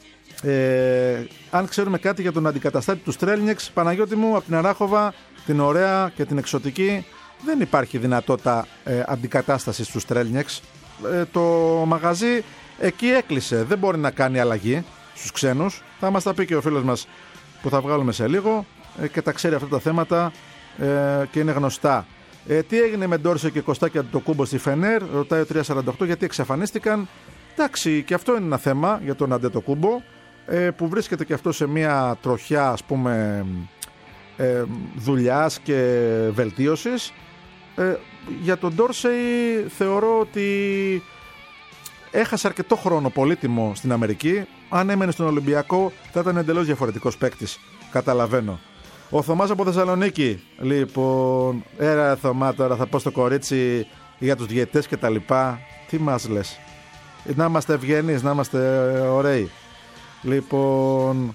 Αν ξέρουμε κάτι για τον αντικαταστάτη του Στρέλνιεξ, Παναγιώτη μου, από την Αράχοβα, την ωραία και την εξωτική, δεν υπάρχει δυνατότητα αντικατάστασης του Στρέλνιεξ. Το μαγαζί εκεί έκλεισε. Δεν μπορεί να κάνει αλλαγή στους ξένους. Θα μας τα πει και ο φίλος μας που θα βγάλουμε σε λίγο, και τα ξέρει αυτά τα θέματα και είναι γνωστά. Τι έγινε με Ντόρσε και Κωστάκη Αντετοκούμπο στη Φενέρ, ρωτάει ο 348, γιατί εξαφανίστηκαν. Εντάξει, και αυτό είναι ένα θέμα για τον Αντετοκούμπο, που βρίσκεται και αυτό σε μια τροχιά, ας πούμε, δουλειάς και βελτίωσης. Για τον Ντόρσεϊ θεωρώ ότι έχασε αρκετό χρόνο πολύτιμο στην Αμερική. Αν έμενε στον Ολυμπιακό θα ήταν εντελώς διαφορετικός παίκτης, καταλαβαίνω. Ο Θωμάς από Θεσσαλονίκη. Λοιπόν, Θωμά, τώρα θα πω στο κορίτσι για τους διαιτητές και τα λοιπά. Τι μας λες? Να είμαστε ευγενείς, να είμαστε ωραίοι. Λοιπόν,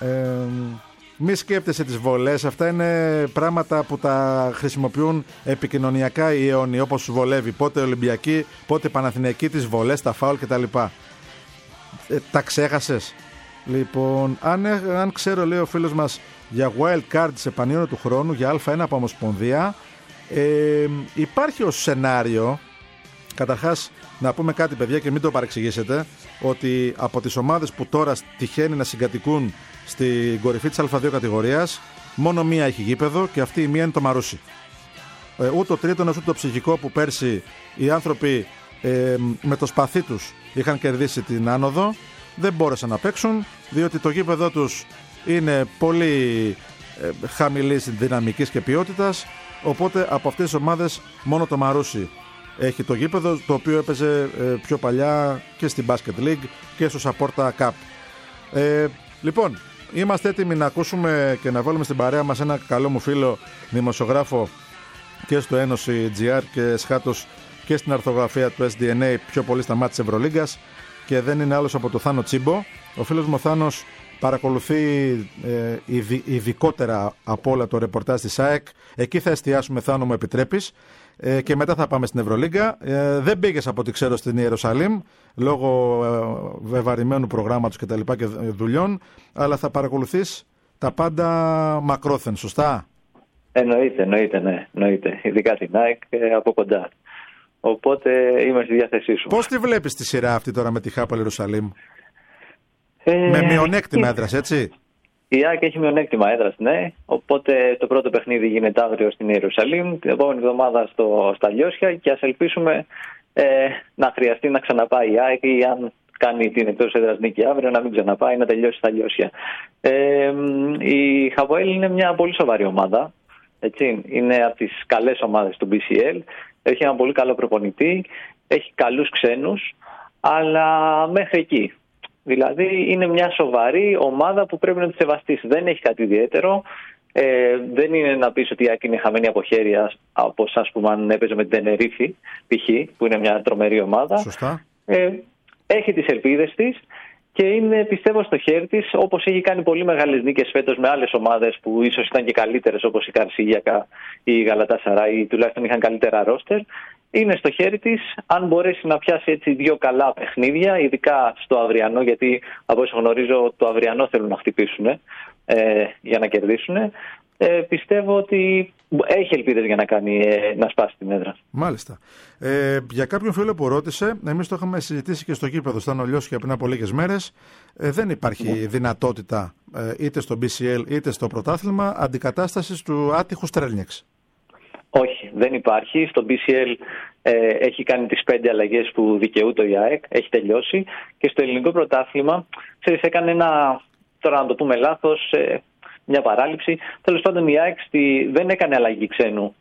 μη σκέφτεσαι τις βολές. Αυτά είναι πράγματα που τα χρησιμοποιούν επικοινωνιακά οι αιώνιοι, όπως σου βολεύει. Πότε Ολυμπιακή, πότε Παναθηναϊκή, τις βολές, τα φάουλ κτλ. Τα ξέχασες? Λοιπόν, αν ξέρω, λέει ο φίλος μας, για wild card σε πανίωρο του χρόνου, για Α1 από Ομοσπονδία, υπάρχει ως σενάριο. Καταρχάς, να πούμε κάτι, παιδιά, και μην το παρεξηγήσετε, ότι από τις ομάδες που τώρα τυχαίνει να συγκατοικούν στην κορυφή της Α2 κατηγορίας, μόνο μία έχει γήπεδο και αυτή η μία είναι το Μαρούσι. Ούτε το τρίτονος ούτε το ψυχικό, που πέρσι οι άνθρωποι με το σπαθί τους είχαν κερδίσει την άνοδο, δεν μπόρεσαν να παίξουν, διότι το γήπεδο τους είναι πολύ χαμηλής δυναμικής και ποιότητας. Οπότε από αυτές τις ομάδες μόνο το Μαρούσι έχει το γήπεδο, το οποίο έπαιζε πιο παλιά και στην Basket League και στο Saporta Cup. Λοιπόν, είμαστε έτοιμοι να ακούσουμε και να βάλουμε στην παρέα μας ένα καλό μου φίλο δημοσιογράφο και στο Ένωση GR και σχάτως και στην αρθογραφία του SDNA, πιο πολύ στα μάτια της Ευρωλίγκας, και δεν είναι άλλος από το Θάνο Τσίμπο. Ο φίλος μου ο Θάνος παρακολουθεί ειδικότερα από όλα το ρεπορτάζ της ΑΕΚ. Εκεί θα εστιάσουμε, Θάνο, μου επιτρέπεις, και μετά θα πάμε στην Ευρωλίγκα. Δεν πήγες, από ό,τι ξέρω, στην Ιερουσαλήμ λόγω βεβαρημένου προγράμματος και τα λοιπά και δουλειών, αλλά θα παρακολουθείς τα πάντα μακρόθεν, σωστά? Εννοείται, ναι. Εννοείται. Ειδικά την ΑΕΚ από κοντά. Οπότε είμαι στη διάθεσή σου. Πώς τη βλέπεις τη σειρά αυτή τώρα με τη Χάπολ Ιερουσαλήμ? Με μειονέκτημα έδρας, έτσι? Η ΑΕΚ έχει μειονέκτημα έδρας, ναι. Οπότε το πρώτο παιχνίδι γίνεται αύριο στην Ιερουσαλήμ, την επόμενη εβδομάδα στα Λιώσια, και ας ελπίσουμε να χρειαστεί να ξαναπάει η ΑΕΚ, ή αν κάνει την εκτός έδρας νίκη αύριο, να μην ξαναπάει, να τελειώσει στα Λιώσια. Η Χαβοέλ είναι μια πολύ σοβαρή ομάδα. Έτσι. Είναι από τις καλές ομάδες του BCL. Έχει ένα πολύ καλό προπονητή, έχει καλούς ξένους, αλλά μέχρι εκεί. Δηλαδή είναι μια σοβαρή ομάδα που πρέπει να τη σεβαστείς. Δεν έχει κάτι ιδιαίτερο. Δεν είναι να πεις ότι η ΑΕΚ είναι χαμένη από χέρια, όπως ας πούμε αν έπαιζε με την Τενερίφη, π.χ., που είναι μια τρομερή ομάδα. Σωστά. Έχει τις ελπίδες της και είναι, πιστεύω, στο χέρι της, όπως έχει κάνει πολύ μεγάλες νίκες φέτος με άλλες ομάδες που ίσως ήταν και καλύτερες, όπως η Καρσίγιακα ή η Γαλατάσαρα, ή τουλάχιστον είχαν καλύτερα ρόστερ. Είναι στο χέρι της, αν μπορέσει να πιάσει έτσι δύο καλά παιχνίδια, ειδικά στο αυριανό, γιατί από όσο γνωρίζω το αυριανό θέλουν να χτυπήσουν για να κερδίσουν. Πιστεύω ότι έχει ελπίδες για να σπάσει την έδρα. Μάλιστα. Για κάποιον φίλο που ρώτησε, εμείς το είχαμε συζητήσει και στο γήπεδο στα Νολιώσια πριν από λίγες μέρες, δεν υπάρχει δυνατότητα είτε στο BCL είτε στο πρωτάθλημα αντικατάστασης του άτυχου Στρέλνιεξ. Όχι, δεν υπάρχει. Στο BCL έχει κάνει τις 5 αλλαγές που δικαιούται η ΑΕΚ, έχει τελειώσει, και στο ελληνικό πρωτάθλημα, ξέρεις, έκανε τώρα να το πούμε λάθος, μια παράληψη. Τέλος πάντων, η ΑΕΚ δεν έκανε αλλαγή ξένου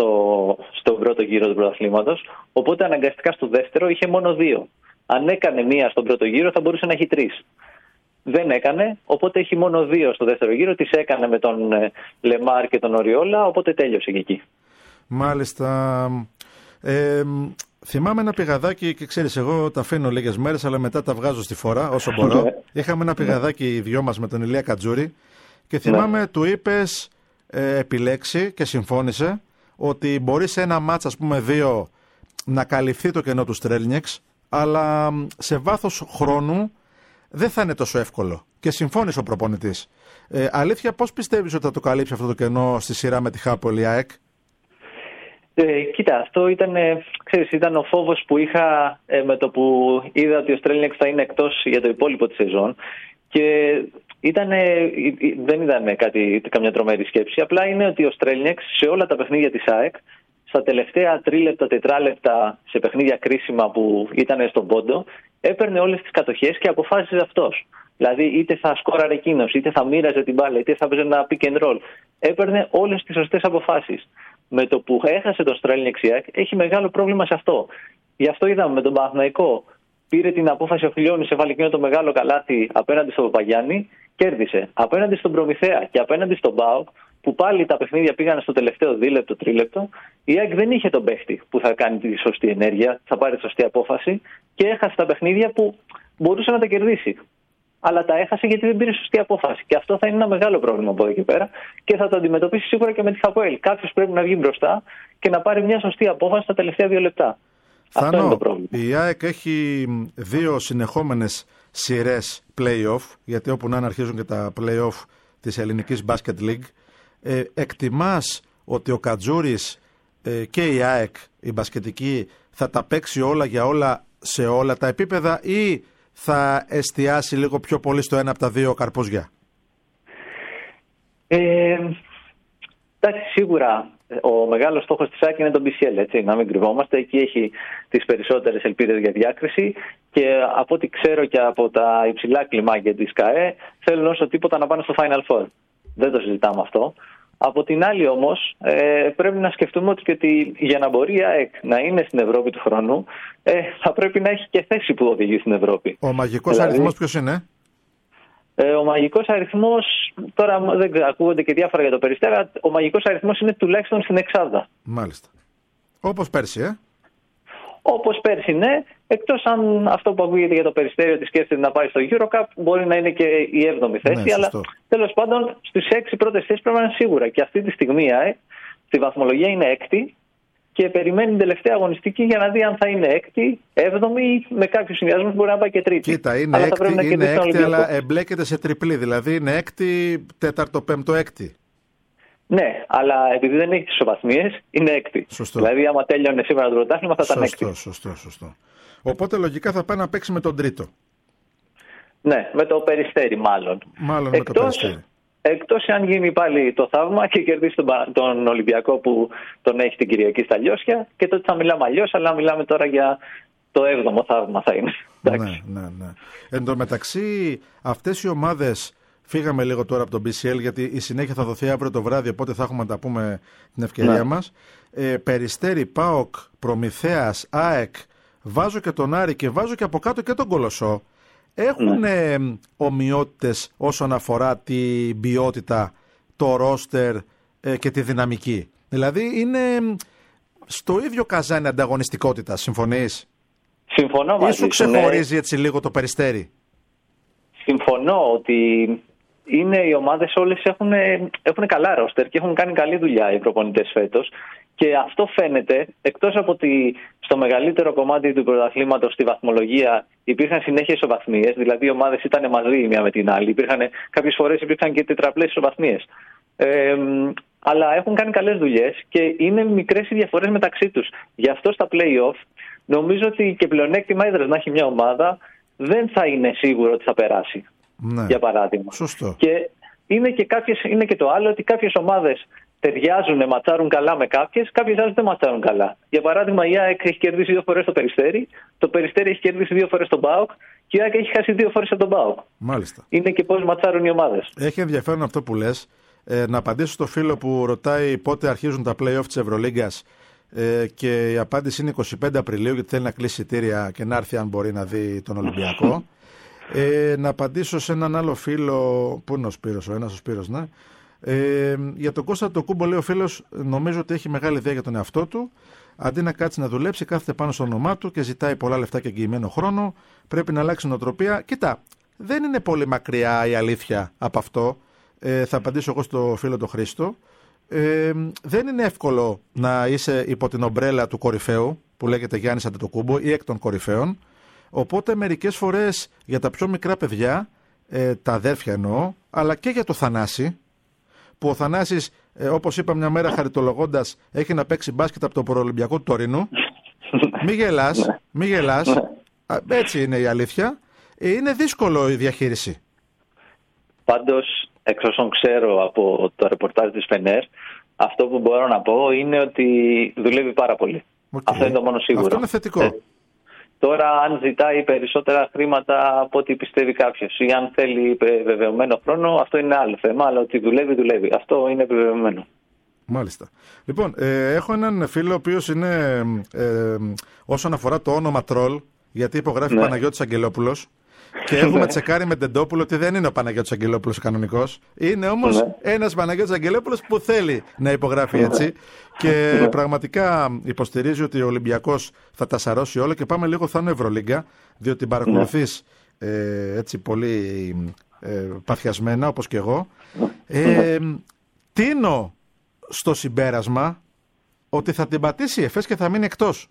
στον πρώτο γύρο του πρωταθλήματος, οπότε αναγκαστικά στο δεύτερο είχε μόνο 2. Αν έκανε μία στον πρώτο γύρο θα μπορούσε να έχει 3. Δεν έκανε, οπότε έχει μόνο 2 στο δεύτερο γύρο. Τις έκανε με τον Λεμάρ και τον Οριόλα, οπότε τέλειωσε και εκεί. Μάλιστα. Θυμάμαι ένα πηγαδάκι, και ξέρεις, εγώ τα αφήνω λίγες μέρες, αλλά μετά τα βγάζω στη φορά όσο μπορώ. Είχαμε ένα πηγαδάκι οι δυο μας με τον Ηλία Κατζούρη και θυμάμαι του είπες επιλέξει και συμφώνησε ότι μπορεί σε ένα μάτς, ας πούμε 2, να καλυφθεί το κενό του Στρέλνιεξ, αλλά σε βάθος χρόνου δεν θα είναι τόσο εύκολο. Και συμφώνησε ο προπονητής. Αλήθεια, πώς πιστεύεις ότι θα το καλύψει αυτό το κενό στη σειρά με τη Χάπολ η ΑΕΚ? Κοίτα, αυτό ήταν ο φόβος που είχα με το που είδα ότι ο Στρέλνιεξ θα είναι εκτός για το υπόλοιπο της σεζόν, και δεν ήταν καμιά τρομερή σκέψη. Απλά είναι ότι ο Στρέλνιεξ σε όλα τα παιχνίδια της ΑΕΚ, στα τελευταία 3 λεπτά, 4 λεπτά, σε παιχνίδια κρίσιμα που ήταν στον πόντο, έπαιρνε όλες τις κατοχές και αποφάσιζε αυτός. Δηλαδή, είτε θα σκόραρε εκείνος, είτε θα μοίραζε την μπάλα, είτε θα παίζε ένα pick and roll. Έπαιρνε όλες τις σωστές αποφάσεις. Με το που έχασε τον Στρέλνιεξ, έχει μεγάλο πρόβλημα σε αυτό. Γι' αυτό είδαμε με τον Παναθηναϊκό. Πήρε την απόφαση ο Φιλιώνης, έβαλε εκείνο το μεγάλο καλάθι απέναντι στον Παπαγιάννη, κέρδισε. Απέναντι στον Προμηθέα και απέναντι στον ΠΑΟΚ, που πάλι τα παιχνίδια πήγαν στο τελευταίο δίλεπτο, τρίλεπτο, η ΑΕΚ δεν είχε τον παίχτη που θα κάνει τη σωστή ενέργεια, θα πάρει τη σωστή απόφαση και έχασε τα παιχνίδια που μπορούσε να τα κερδίσει. Αλλά τα έχασε γιατί δεν πήρε σωστή απόφαση. Και αυτό θα είναι ένα μεγάλο πρόβλημα από εδώ και πέρα και θα το αντιμετωπίσει σίγουρα και με τη Χαποέλ. Κάποιος πρέπει να βγει μπροστά και να πάρει μια σωστή απόφαση στα τελευταία 2 λεπτά. Αυτό είναι το πρόβλημα. Η ΑΕΚ έχει 2 συνεχόμενες σειρές play-off, γιατί όπου να αρχίζουν και τα play-off της Ελληνικής Basket League. Εκτιμάς ότι ο Κατζούρης και η ΑΕΚ, η μπασκετική, θα τα παίξει όλα για όλα σε όλα τα επίπεδα ή θα εστιάσει λίγο πιο πολύ στο ένα από τα 2 καρπούζια? Εντάξει, σίγουρα ο μεγάλος στόχος της ΑΕΚ είναι το BCL, έτσι, να μην κρυβόμαστε. Εκεί έχει τις περισσότερες ελπίδες για διάκριση και από ό,τι ξέρω και από τα υψηλά κλιμάκια της ΚΑΕ θέλουν όσο τίποτα να πάνε στο Final Four. Δεν το συζητάμε αυτό. Από την άλλη όμως πρέπει να σκεφτούμε ότι για να μπορεί η ΑΕΚ να είναι στην Ευρώπη του χρόνου θα πρέπει να έχει και θέση που οδηγεί στην Ευρώπη. Ο μαγικός αριθμός ποιος είναι? Ο μαγικός αριθμός, τώρα δεν ακούγονται και διάφορα για το Περιστέρα, ο μαγικός αριθμός είναι τουλάχιστον στην εξάδα. Μάλιστα. Όπως πέρσι, Όπως πέρσι, ναι. Εκτός αν αυτό που ακούγεται για το Περιστέρι ότι σκέφτεται να πάει στο EuroCup, μπορεί να είναι και η 7η θέση. Ναι, αλλά τέλος πάντων στις 6 πρώτες θέσεις πρέπει να είναι σίγουρα. Και αυτή τη στιγμή στη βαθμολογία είναι 6η και περιμένει την τελευταία αγωνιστική για να δει αν θα είναι 6η, 7η ή με κάποιους συνδυασμούς μπορεί να πάει και 3η. Κοίτα, είναι 6η, αλλά εμπλέκεται σε τριπλή. Δηλαδή είναι 6η, 4η, 5η, 6η. Ναι, αλλά επειδή δεν έχει τις ισοβαθμίες, είναι 6η. Σωστό. Δηλαδή, άμα τέλειωνε σήμερα το πρωτάθλημα, θα ήταν 6η. Σωστό. Οπότε λογικά θα πάει να παίξει με τον τρίτο. Ναι, με το Περιστέρι, μάλλον. Με το Περιστέρι. Εκτός αν γίνει πάλι το θαύμα και κερδίσει τον Ολυμπιακό που τον έχει την Κυριακή στα Λιώσια, και τότε θα μιλάμε αλλιώς, αλλά μιλάμε τώρα για το 7ο θαύμα θα είναι. Ναι. Εν τω μεταξύ, αυτές οι ομάδες. Φύγαμε λίγο τώρα από τον BCL γιατί η συνέχεια θα δοθεί αύριο το βράδυ, οπότε θα έχουμε να τα πούμε την ευκαιρία μας. Περιστέρι, ΠΑΟΚ, Προμηθέας, ΑΕΚ, βάζω και τον Άρη και βάζω και από κάτω και τον Κολοσσό. Έχουν ομοιότητες όσον αφορά την ποιότητα, το ρόστερ και τη δυναμική. Δηλαδή είναι στο ίδιο καζάνι ανταγωνιστικότητα, συμφωνείς? Συμφωνώ μαζί σου. Ίσου ξεχωρίζει έτσι λίγο το Περιστέρι? Συμφωνώ ότι οι ομάδες όλες έχουν καλά ρόστερ και έχουν κάνει καλή δουλειά οι προπονητές φέτος. Και αυτό φαίνεται, εκτός από ότι στο μεγαλύτερο κομμάτι του πρωταθλήματος στη βαθμολογία υπήρχαν συνέχεια ισοβαθμίες, δηλαδή οι ομάδες ήταν μαζί η μία με την άλλη. Κάποιες φορές υπήρχαν και τετραπλές ισοβαθμίες. Αλλά έχουν κάνει καλές δουλειές και είναι μικρές οι διαφορές μεταξύ τους. Γι' αυτό στα play-off νομίζω ότι και πλεονέκτημα έδρας να έχει μια ομάδα δεν θα είναι σίγουρο ότι θα περάσει. Ναι. Για παράδειγμα. Σωστό. Και είναι και το άλλο ότι κάποιες ομάδες ταιριάζουν, ματσάρουν καλά με κάποιες άλλες δεν ματσάρουν καλά. Για παράδειγμα, η ΑΕΚ έχει κερδίσει 2 φορές το Περιστέρι, το Περιστέρι έχει κερδίσει 2 φορές τον ΠΑΟΚ και η ΑΕΚ έχει χάσει 2 φορές από τον ΠΑΟΚ. Μάλιστα. Είναι και πώς ματσάρουν οι ομάδες. Έχει ενδιαφέρον αυτό που λες. Να απαντήσω στο φίλο που ρωτάει πότε αρχίζουν τα play-off της Ευρωλίγκας. Και η απάντηση είναι 25 Απριλίου, γιατί θέλει να κλείσει εισιτήρια και να έρθει αν μπορεί να δει τον Ολυμπιακό. Να απαντήσω σε έναν άλλο φίλο. Πού είναι ο Σπύρος? Ο Σπύρος, ναι. Για τον Κώστα το Κούμπο, λέει ο φίλος, νομίζω ότι έχει μεγάλη ιδέα για τον εαυτό του. Αντί να κάτσει να δουλέψει, κάθεται πάνω στο όνομά του και ζητάει πολλά λεφτά και εγγυημένο χρόνο. Πρέπει να αλλάξει νοοτροπία. Κοίτα, δεν είναι πολύ μακριά η αλήθεια από αυτό. Θα απαντήσω εγώ στο φίλο τον Χρήστο. Δεν είναι εύκολο να είσαι υπό την ομπρέλα του κορυφαίου, που λέγεται Γιάννης Αντετοκούμπο, ή εκ των κορυφαίων. Οπότε μερικές φορές για τα πιο μικρά παιδιά, τα αδέρφια εννοώ, αλλά και για το Θανάση, που ο Θανάσης, όπως είπα μια μέρα χαριτολογώντας, έχει να παίξει μπάσκετ από το προολυμπιακό του Τωρίνου. Μη γελάς. Έτσι είναι η αλήθεια. Είναι δύσκολο η διαχείριση. Πάντως, εξ όσων ξέρω από το ρεπορτάζ της Φενέρ, αυτό που μπορώ να πω είναι ότι δουλεύει πάρα πολύ. Αυτό είναι το μόνο σίγουρο. Αυτό είναι θετικό. Τώρα, αν ζητάει περισσότερα χρήματα από ό,τι πιστεύει κάποιος ή αν θέλει βεβαιωμένο χρόνο, αυτό είναι άλλο θέμα. Αλλά ότι δουλεύει. Αυτό είναι βεβαιωμένο. Μάλιστα. Λοιπόν, έχω έναν φίλο ο οποίος είναι όσον αφορά το όνομα τρόλ, γιατί υπογράφει Παναγιώτης Αγγελόπουλος. Και έχουμε τσεκάρει με Τεντόπουλο ότι δεν είναι ο Παναγιώτης Αγγελόπουλος ο κανονικός. Είναι όμως ένας Παναγιώτης Αγγελόπουλος που θέλει να υπογράφει έτσι. Και πραγματικά υποστηρίζει ότι ο Ολυμπιακός θα τα σαρώσει όλα. Και πάμε λίγο Θάνο Ευρωλίγκα, διότι παρακολουθείς έτσι πολύ παθιασμένα όπως και εγώ. Τίνω στο συμπέρασμα ότι θα την πατήσει η ΕΦΕΣ και θα μείνει εκτός.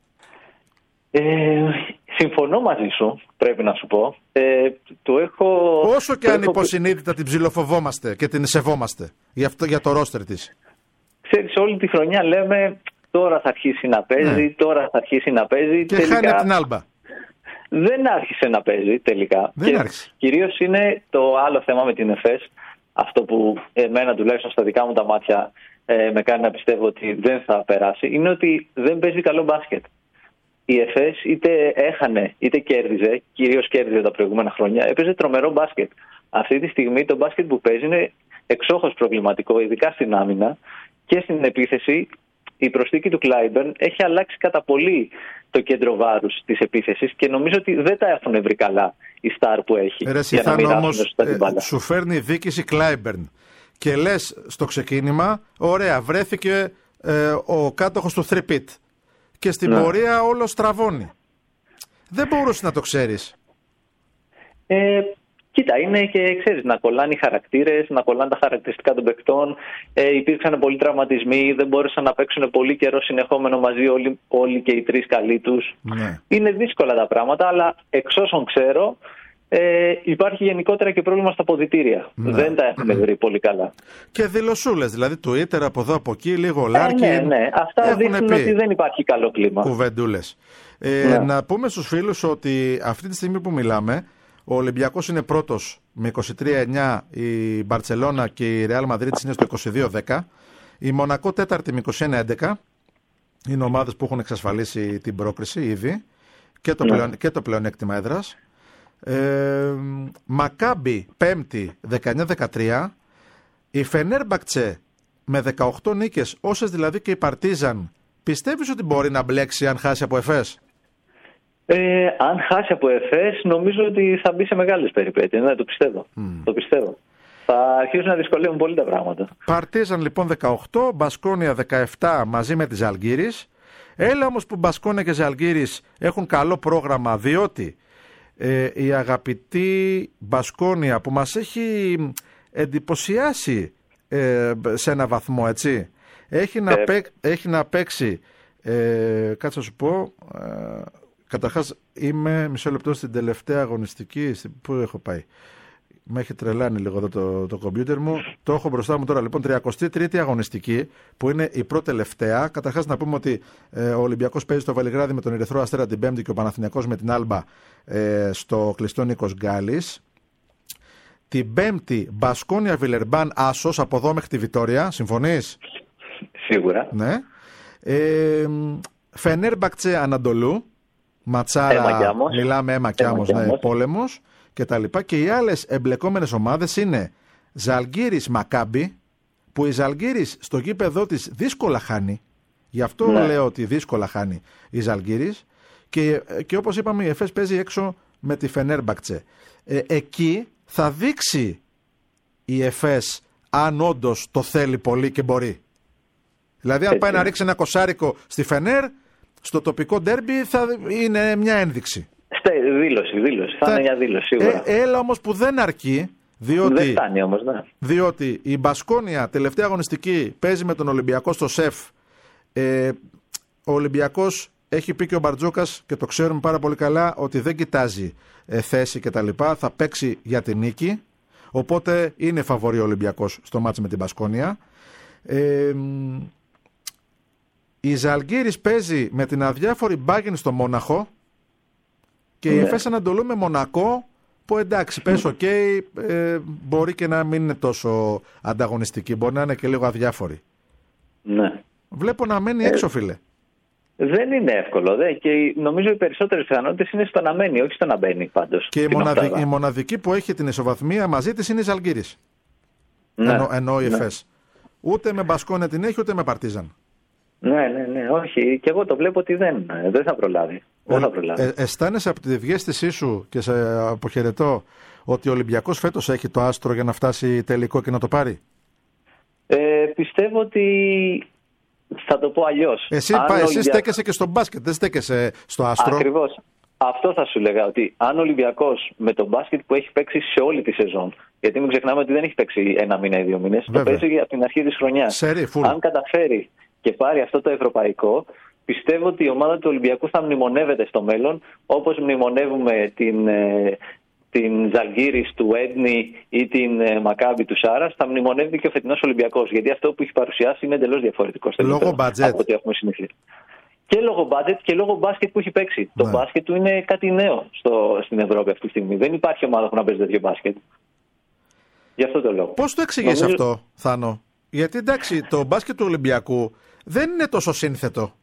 Συμφωνώ μαζί σου, πρέπει να σου πω. Όσο και αν υποσυνείδητα την ψιλοφοβόμαστε και την σεβόμαστε για το ρόστερ της. Ξέρεις, όλη τη χρονιά λέμε τώρα θα αρχίσει να παίζει, τώρα θα αρχίσει να παίζει. Και τελικά χάνει από την Άλμπα. Δεν άρχισε να παίζει τελικά. Δεν άρχισε. Κυρίως είναι το άλλο θέμα με την ΕΦΕΣ. Αυτό που εμένα τουλάχιστον στα δικά μου τα μάτια με κάνει να πιστεύω ότι δεν θα περάσει, είναι ότι δεν παίζει καλό μπάσκετ. Η ΕΦΕΣ είτε έχανε είτε κέρδιζε, κυρίως κέρδιζε τα προηγούμενα χρόνια, έπαιζε τρομερό μπάσκετ. Αυτή τη στιγμή το μπάσκετ που παίζει είναι εξόχως προβληματικό, ειδικά στην άμυνα και στην επίθεση. Η προσθήκη του Κλάιμπερν έχει αλλάξει κατά πολύ το κέντρο βάρους της επίθεσης και νομίζω ότι δεν τα έχουν βρει καλά η στάρ που έχει. Για να μοιράσουν σωστά την μπάλα. Σου φέρνει η διοίκηση Κλάιμπερν και λες στο ξεκίνημα, ωραία, βρέθηκε ο κάτοχος του 3-pit και στην πορεία όλο στραβώνει. Δεν μπορούσε να το ξέρεις. Κοίτα, είναι και ξέρεις, να κολλάνε οι χαρακτήρες, να κολλάνε τα χαρακτηριστικά των παικτών. Υπήρξαν πολλοί τραυματισμοί, δεν μπόρεσαν να παίξουν πολύ καιρό συνεχόμενο μαζί όλοι και οι τρεις καλοί τους. Ναι. Είναι δύσκολα τα πράγματα, αλλά εξ όσων ξέρω, υπάρχει γενικότερα και πρόβλημα στα αποδυτήρια. Ναι. Δεν τα έχουν βρει πολύ καλά. Και δηλωσούλες, δηλαδή Twitter από εδώ από εκεί, λίγο λάρκι. Ναι. Αυτά δείχνουν ότι δεν υπάρχει καλό κλίμα. Κουβεντούλες. Να πούμε στους φίλους ότι αυτή τη στιγμή που μιλάμε, ο Ολυμπιακός είναι πρώτος με 23-9, η Μπαρτσελώνα και η Ρεάλ Μαδρίτης είναι στο 22-10, η Μονακό τέταρτη με 21-11, είναι ομάδες που έχουν εξασφαλίσει την πρόκριση ήδη και το πλεονέκτημα έδρας. Μακάμπι πέμπτη 19-13, η Φενέρμπακτσε με 18 νίκες, όσες δηλαδή και η Παρτίζαν. Πιστεύεις ότι μπορεί να μπλέξει αν χάσει από ΕΦΕΣ? Αν χάσει από ΕΦΕΣ, νομίζω ότι θα μπει σε μεγάλες περιπέτειες. Ναι, το πιστεύω. Το πιστεύω. Θα αρχίσουν να δυσκολεύουν πολύ τα πράγματα. Παρτίζαν λοιπόν 18, Μπασκόνια 17 μαζί με τη Ζαλγκίρις. Έλα όμως που Μπασκόνια και Ζαλγκίρις έχουν καλό πρόγραμμα, διότι η αγαπητή Μπασκόνια που μας έχει εντυπωσιάσει σε ένα βαθμό, έτσι, έχει να παίξει, κάτσε να σου πω, καταρχάς είμαι μισό λεπτό στην τελευταία αγωνιστική, πού έχω πάει, με έχει τρελάνει λίγο εδώ το κομπιούτερ μου, το έχω μπροστά μου τώρα λοιπόν, 33η αγωνιστική που είναι η πρώτη τελευταία. Καταρχάς να πούμε ότι ο Ολυμπιακός παίζει στο Βελιγράδι με τον Ερυθρό Αστέρα την Πέμπτη και ο Παναθηναϊκός με την Άλμπα στο κλειστό Νίκος Γκάλης. Την Πέμπτη Μπασκόνια Βιλερμπάν Άσος από εδώ μέχρι τη Βιτόρια, συμφωνείς? Σίγουρα. Ναι. Φενέρμπακτσε Ανατολού, ματσάρα, μιλάμε αίμα κι άμμος, ναι, πόλεμος και τα λοιπά. Και οι άλλες εμπλεκόμενες ομάδες είναι Ζαλγκίρις Μακάμπι, που η Ζαλγκίρις στο γήπεδό της δύσκολα χάνει, γι' αυτό λέω ότι δύσκολα χάνει η Ζαλγκίρις, και όπως είπαμε η ΕΦΕΣ παίζει έξω με τη Φενέρμπακτσε. Εκεί θα δείξει η ΕΦΕΣ αν όντως το θέλει πολύ και μπορεί. Δηλαδή αν πάει να ρίξει ένα κοσάρικο στη Φενέρ, στο τοπικό ντέρμπι θα είναι μια ένδειξη. Δήλωση. Θα είναι μια δήλωση σίγουρα. Έλα όμως που δεν αρκεί, διότι, δεν φτάνει όμως, ναι. Διότι η Μπασκόνια τελευταία αγωνιστική παίζει με τον Ολυμπιακό στο ΣΕΦ. Ο Ολυμπιακός έχει πει και ο Μπαρτζόκας και το ξέρουμε πάρα πολύ καλά ότι δεν κοιτάζει θέση και τα λοιπά, θα παίξει για την νίκη, οπότε είναι φαβορί ο Ολυμπιακός στο μάτς με την Μπασκόνια. Η Ζαλγκίρις παίζει με την αδιάφορη Μπάγεν στο Μόναχο και η ΕΦΕΣ Ανατολού με Μονακό, που εντάξει πες μπορεί και να μην είναι τόσο ανταγωνιστική, μπορεί να είναι και λίγο αδιάφορη. Ναι. Βλέπω να μένει έξω, φίλε. Δεν είναι εύκολο και νομίζω οι περισσότερες πιθανότητες είναι στο να μένει, όχι στο να μπαίνει πάντως. Και η μοναδική που έχει την ισοβαθμία μαζί της είναι η Ζαλγκίρις. Ενώ η ΕΦΕΣ. Ούτε με Μπασκόνια την έχει, ούτε με Παρτίζαν. Ναι, όχι. Και εγώ το βλέπω ότι δεν θα προλάβει. Δεν θα προλάβει. Αισθάνεσαι από τη διευγέστησή σου και σε αποχαιρετώ ότι ο Ολυμπιακός φέτος έχει το άστρο για να φτάσει τελικό και να το πάρει? Πιστεύω ότι θα το πω αλλιώς. Εσύ στέκεσαι και στο μπάσκετ, δεν στέκεσαι στο άστρο. Ακριβώς. Αυτό θα σου λέγα, ότι αν ο Ολυμπιακός με το μπάσκετ που έχει παίξει σε όλη τη σεζόν, γιατί μην ξεχνάμε ότι δεν έχει παίξει 1 μήνα ή 2 μήνες, το παίζει από την αρχή της χρονιάς. Αν καταφέρει και πάρει αυτό το ευρωπαϊκό, πιστεύω ότι η ομάδα του Ολυμπιακού θα μνημονεύεται στο μέλλον, όπως μνημονεύουμε την Ζαλγκίρις του Έντνη ή την Μακάμπι του Σάρας, θα μνημονεύει και ο φετινός Ολυμπιακός. Γιατί αυτό που έχει παρουσιάσει είναι εντελώς διαφορετικό λόγω budget. από ό,τι έχουμε συνηθίσει. Και λόγω budget και λόγω μπάσκετ που έχει παίξει. Ναι. Το μπάσκετ του είναι κάτι νέο στην Ευρώπη αυτή τη στιγμή. Δεν υπάρχει ομάδα που να παίζει τέτοιο μπάσκετ. Γι' αυτό το λόγο. Πώς το εξηγείς αυτό, Θάνο? Γιατί εντάξει, το μπάσκετ του Ολυμπιακού δεν είναι τόσο σύνθετο.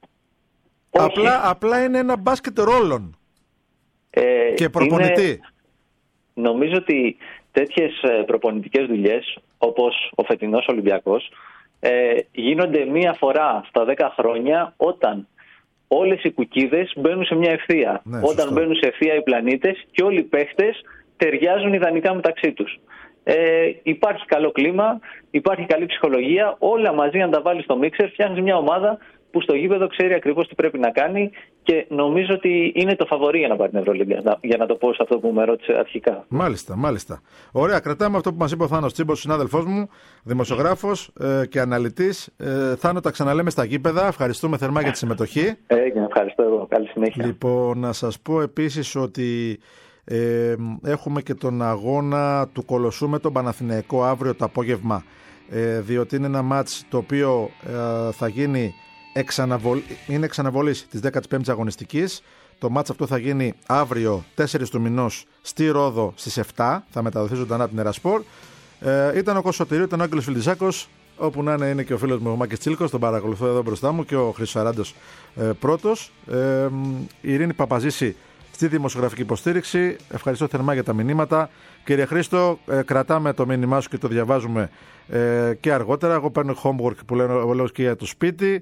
Απλά είναι ένα μπάσκετ ρόλων. Και προπονητή. Νομίζω ότι τέτοιες προπονητικές δουλειές, όπως ο φετινός Ολυμπιακός, γίνονται μία φορά στα 10 χρόνια, όταν όλες οι κουκίδες μπαίνουν σε μια ευθεία. Ναι, όταν σωστό. μπαίνουν σε ευθεία οι πλανήτες και όλοι οι παίχτες ταιριάζουν ιδανικά μεταξύ τους. Υπάρχει καλό κλίμα, υπάρχει καλή ψυχολογία, όλα μαζί αν τα βάλεις στο μίξερ φτιάχνεις μια ομάδα που στο γήπεδο ξέρει ακριβώς τι πρέπει να κάνει, και νομίζω ότι είναι το φαβορί για να πάρει την Ευρωλίγκα, για να το πω σε αυτό που με ρώτησε αρχικά. Μάλιστα. Ωραία, κρατάμε αυτό που μας είπε ο Θάνος Τσίμπος, συνάδελφός μου, δημοσιογράφος και αναλυτής. Θάνο, τα ξαναλέμε στα γήπεδα. Ευχαριστούμε θερμά για τη συμμετοχή. Ευχαριστώ εγώ. Καλή συνέχεια. Λοιπόν, να σας πω επίσης ότι έχουμε και τον αγώνα του Κολοσσού με τον Παναθηναϊκό αύριο το απόγευμα, διότι είναι ένα μάτς το οποίο θα γίνει είναι εξαναβολής της 15ης αγωνιστικής. Το μάτς αυτό θα γίνει αύριο 4 του μηνός στη Ρόδο στις 7. Θα μεταδοθεί ζωντανά από την Ερασπορ. Ήταν ο Κωνσταντινίου, ήταν ο Άγγελος Φιλτζάκος. Όπου να είναι και ο φίλος μου ο Μάκης Τσίλκος, τον παρακολουθώ εδώ μπροστά μου, και ο Χρυσαράντος πρώτος. Η Ειρήνη Παπαζήση στη δημοσιογραφική υποστήριξη. Ευχαριστώ θερμά για τα μηνύματα. Κύριε Χρήστο, κρατάμε το μήνυμά σου και το διαβάζουμε και αργότερα. Εγώ παίρνω homework που λέω και για το σπίτι.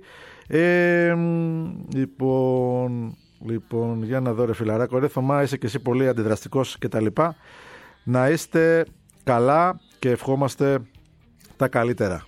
Λοιπόν, για να δω ρε φιλαράκο, ρε Θωμά, είσαι και εσύ πολύ αντιδραστικός και τα λοιπά. Να είστε καλά και ευχόμαστε τα καλύτερα.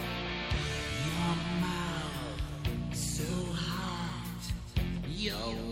Your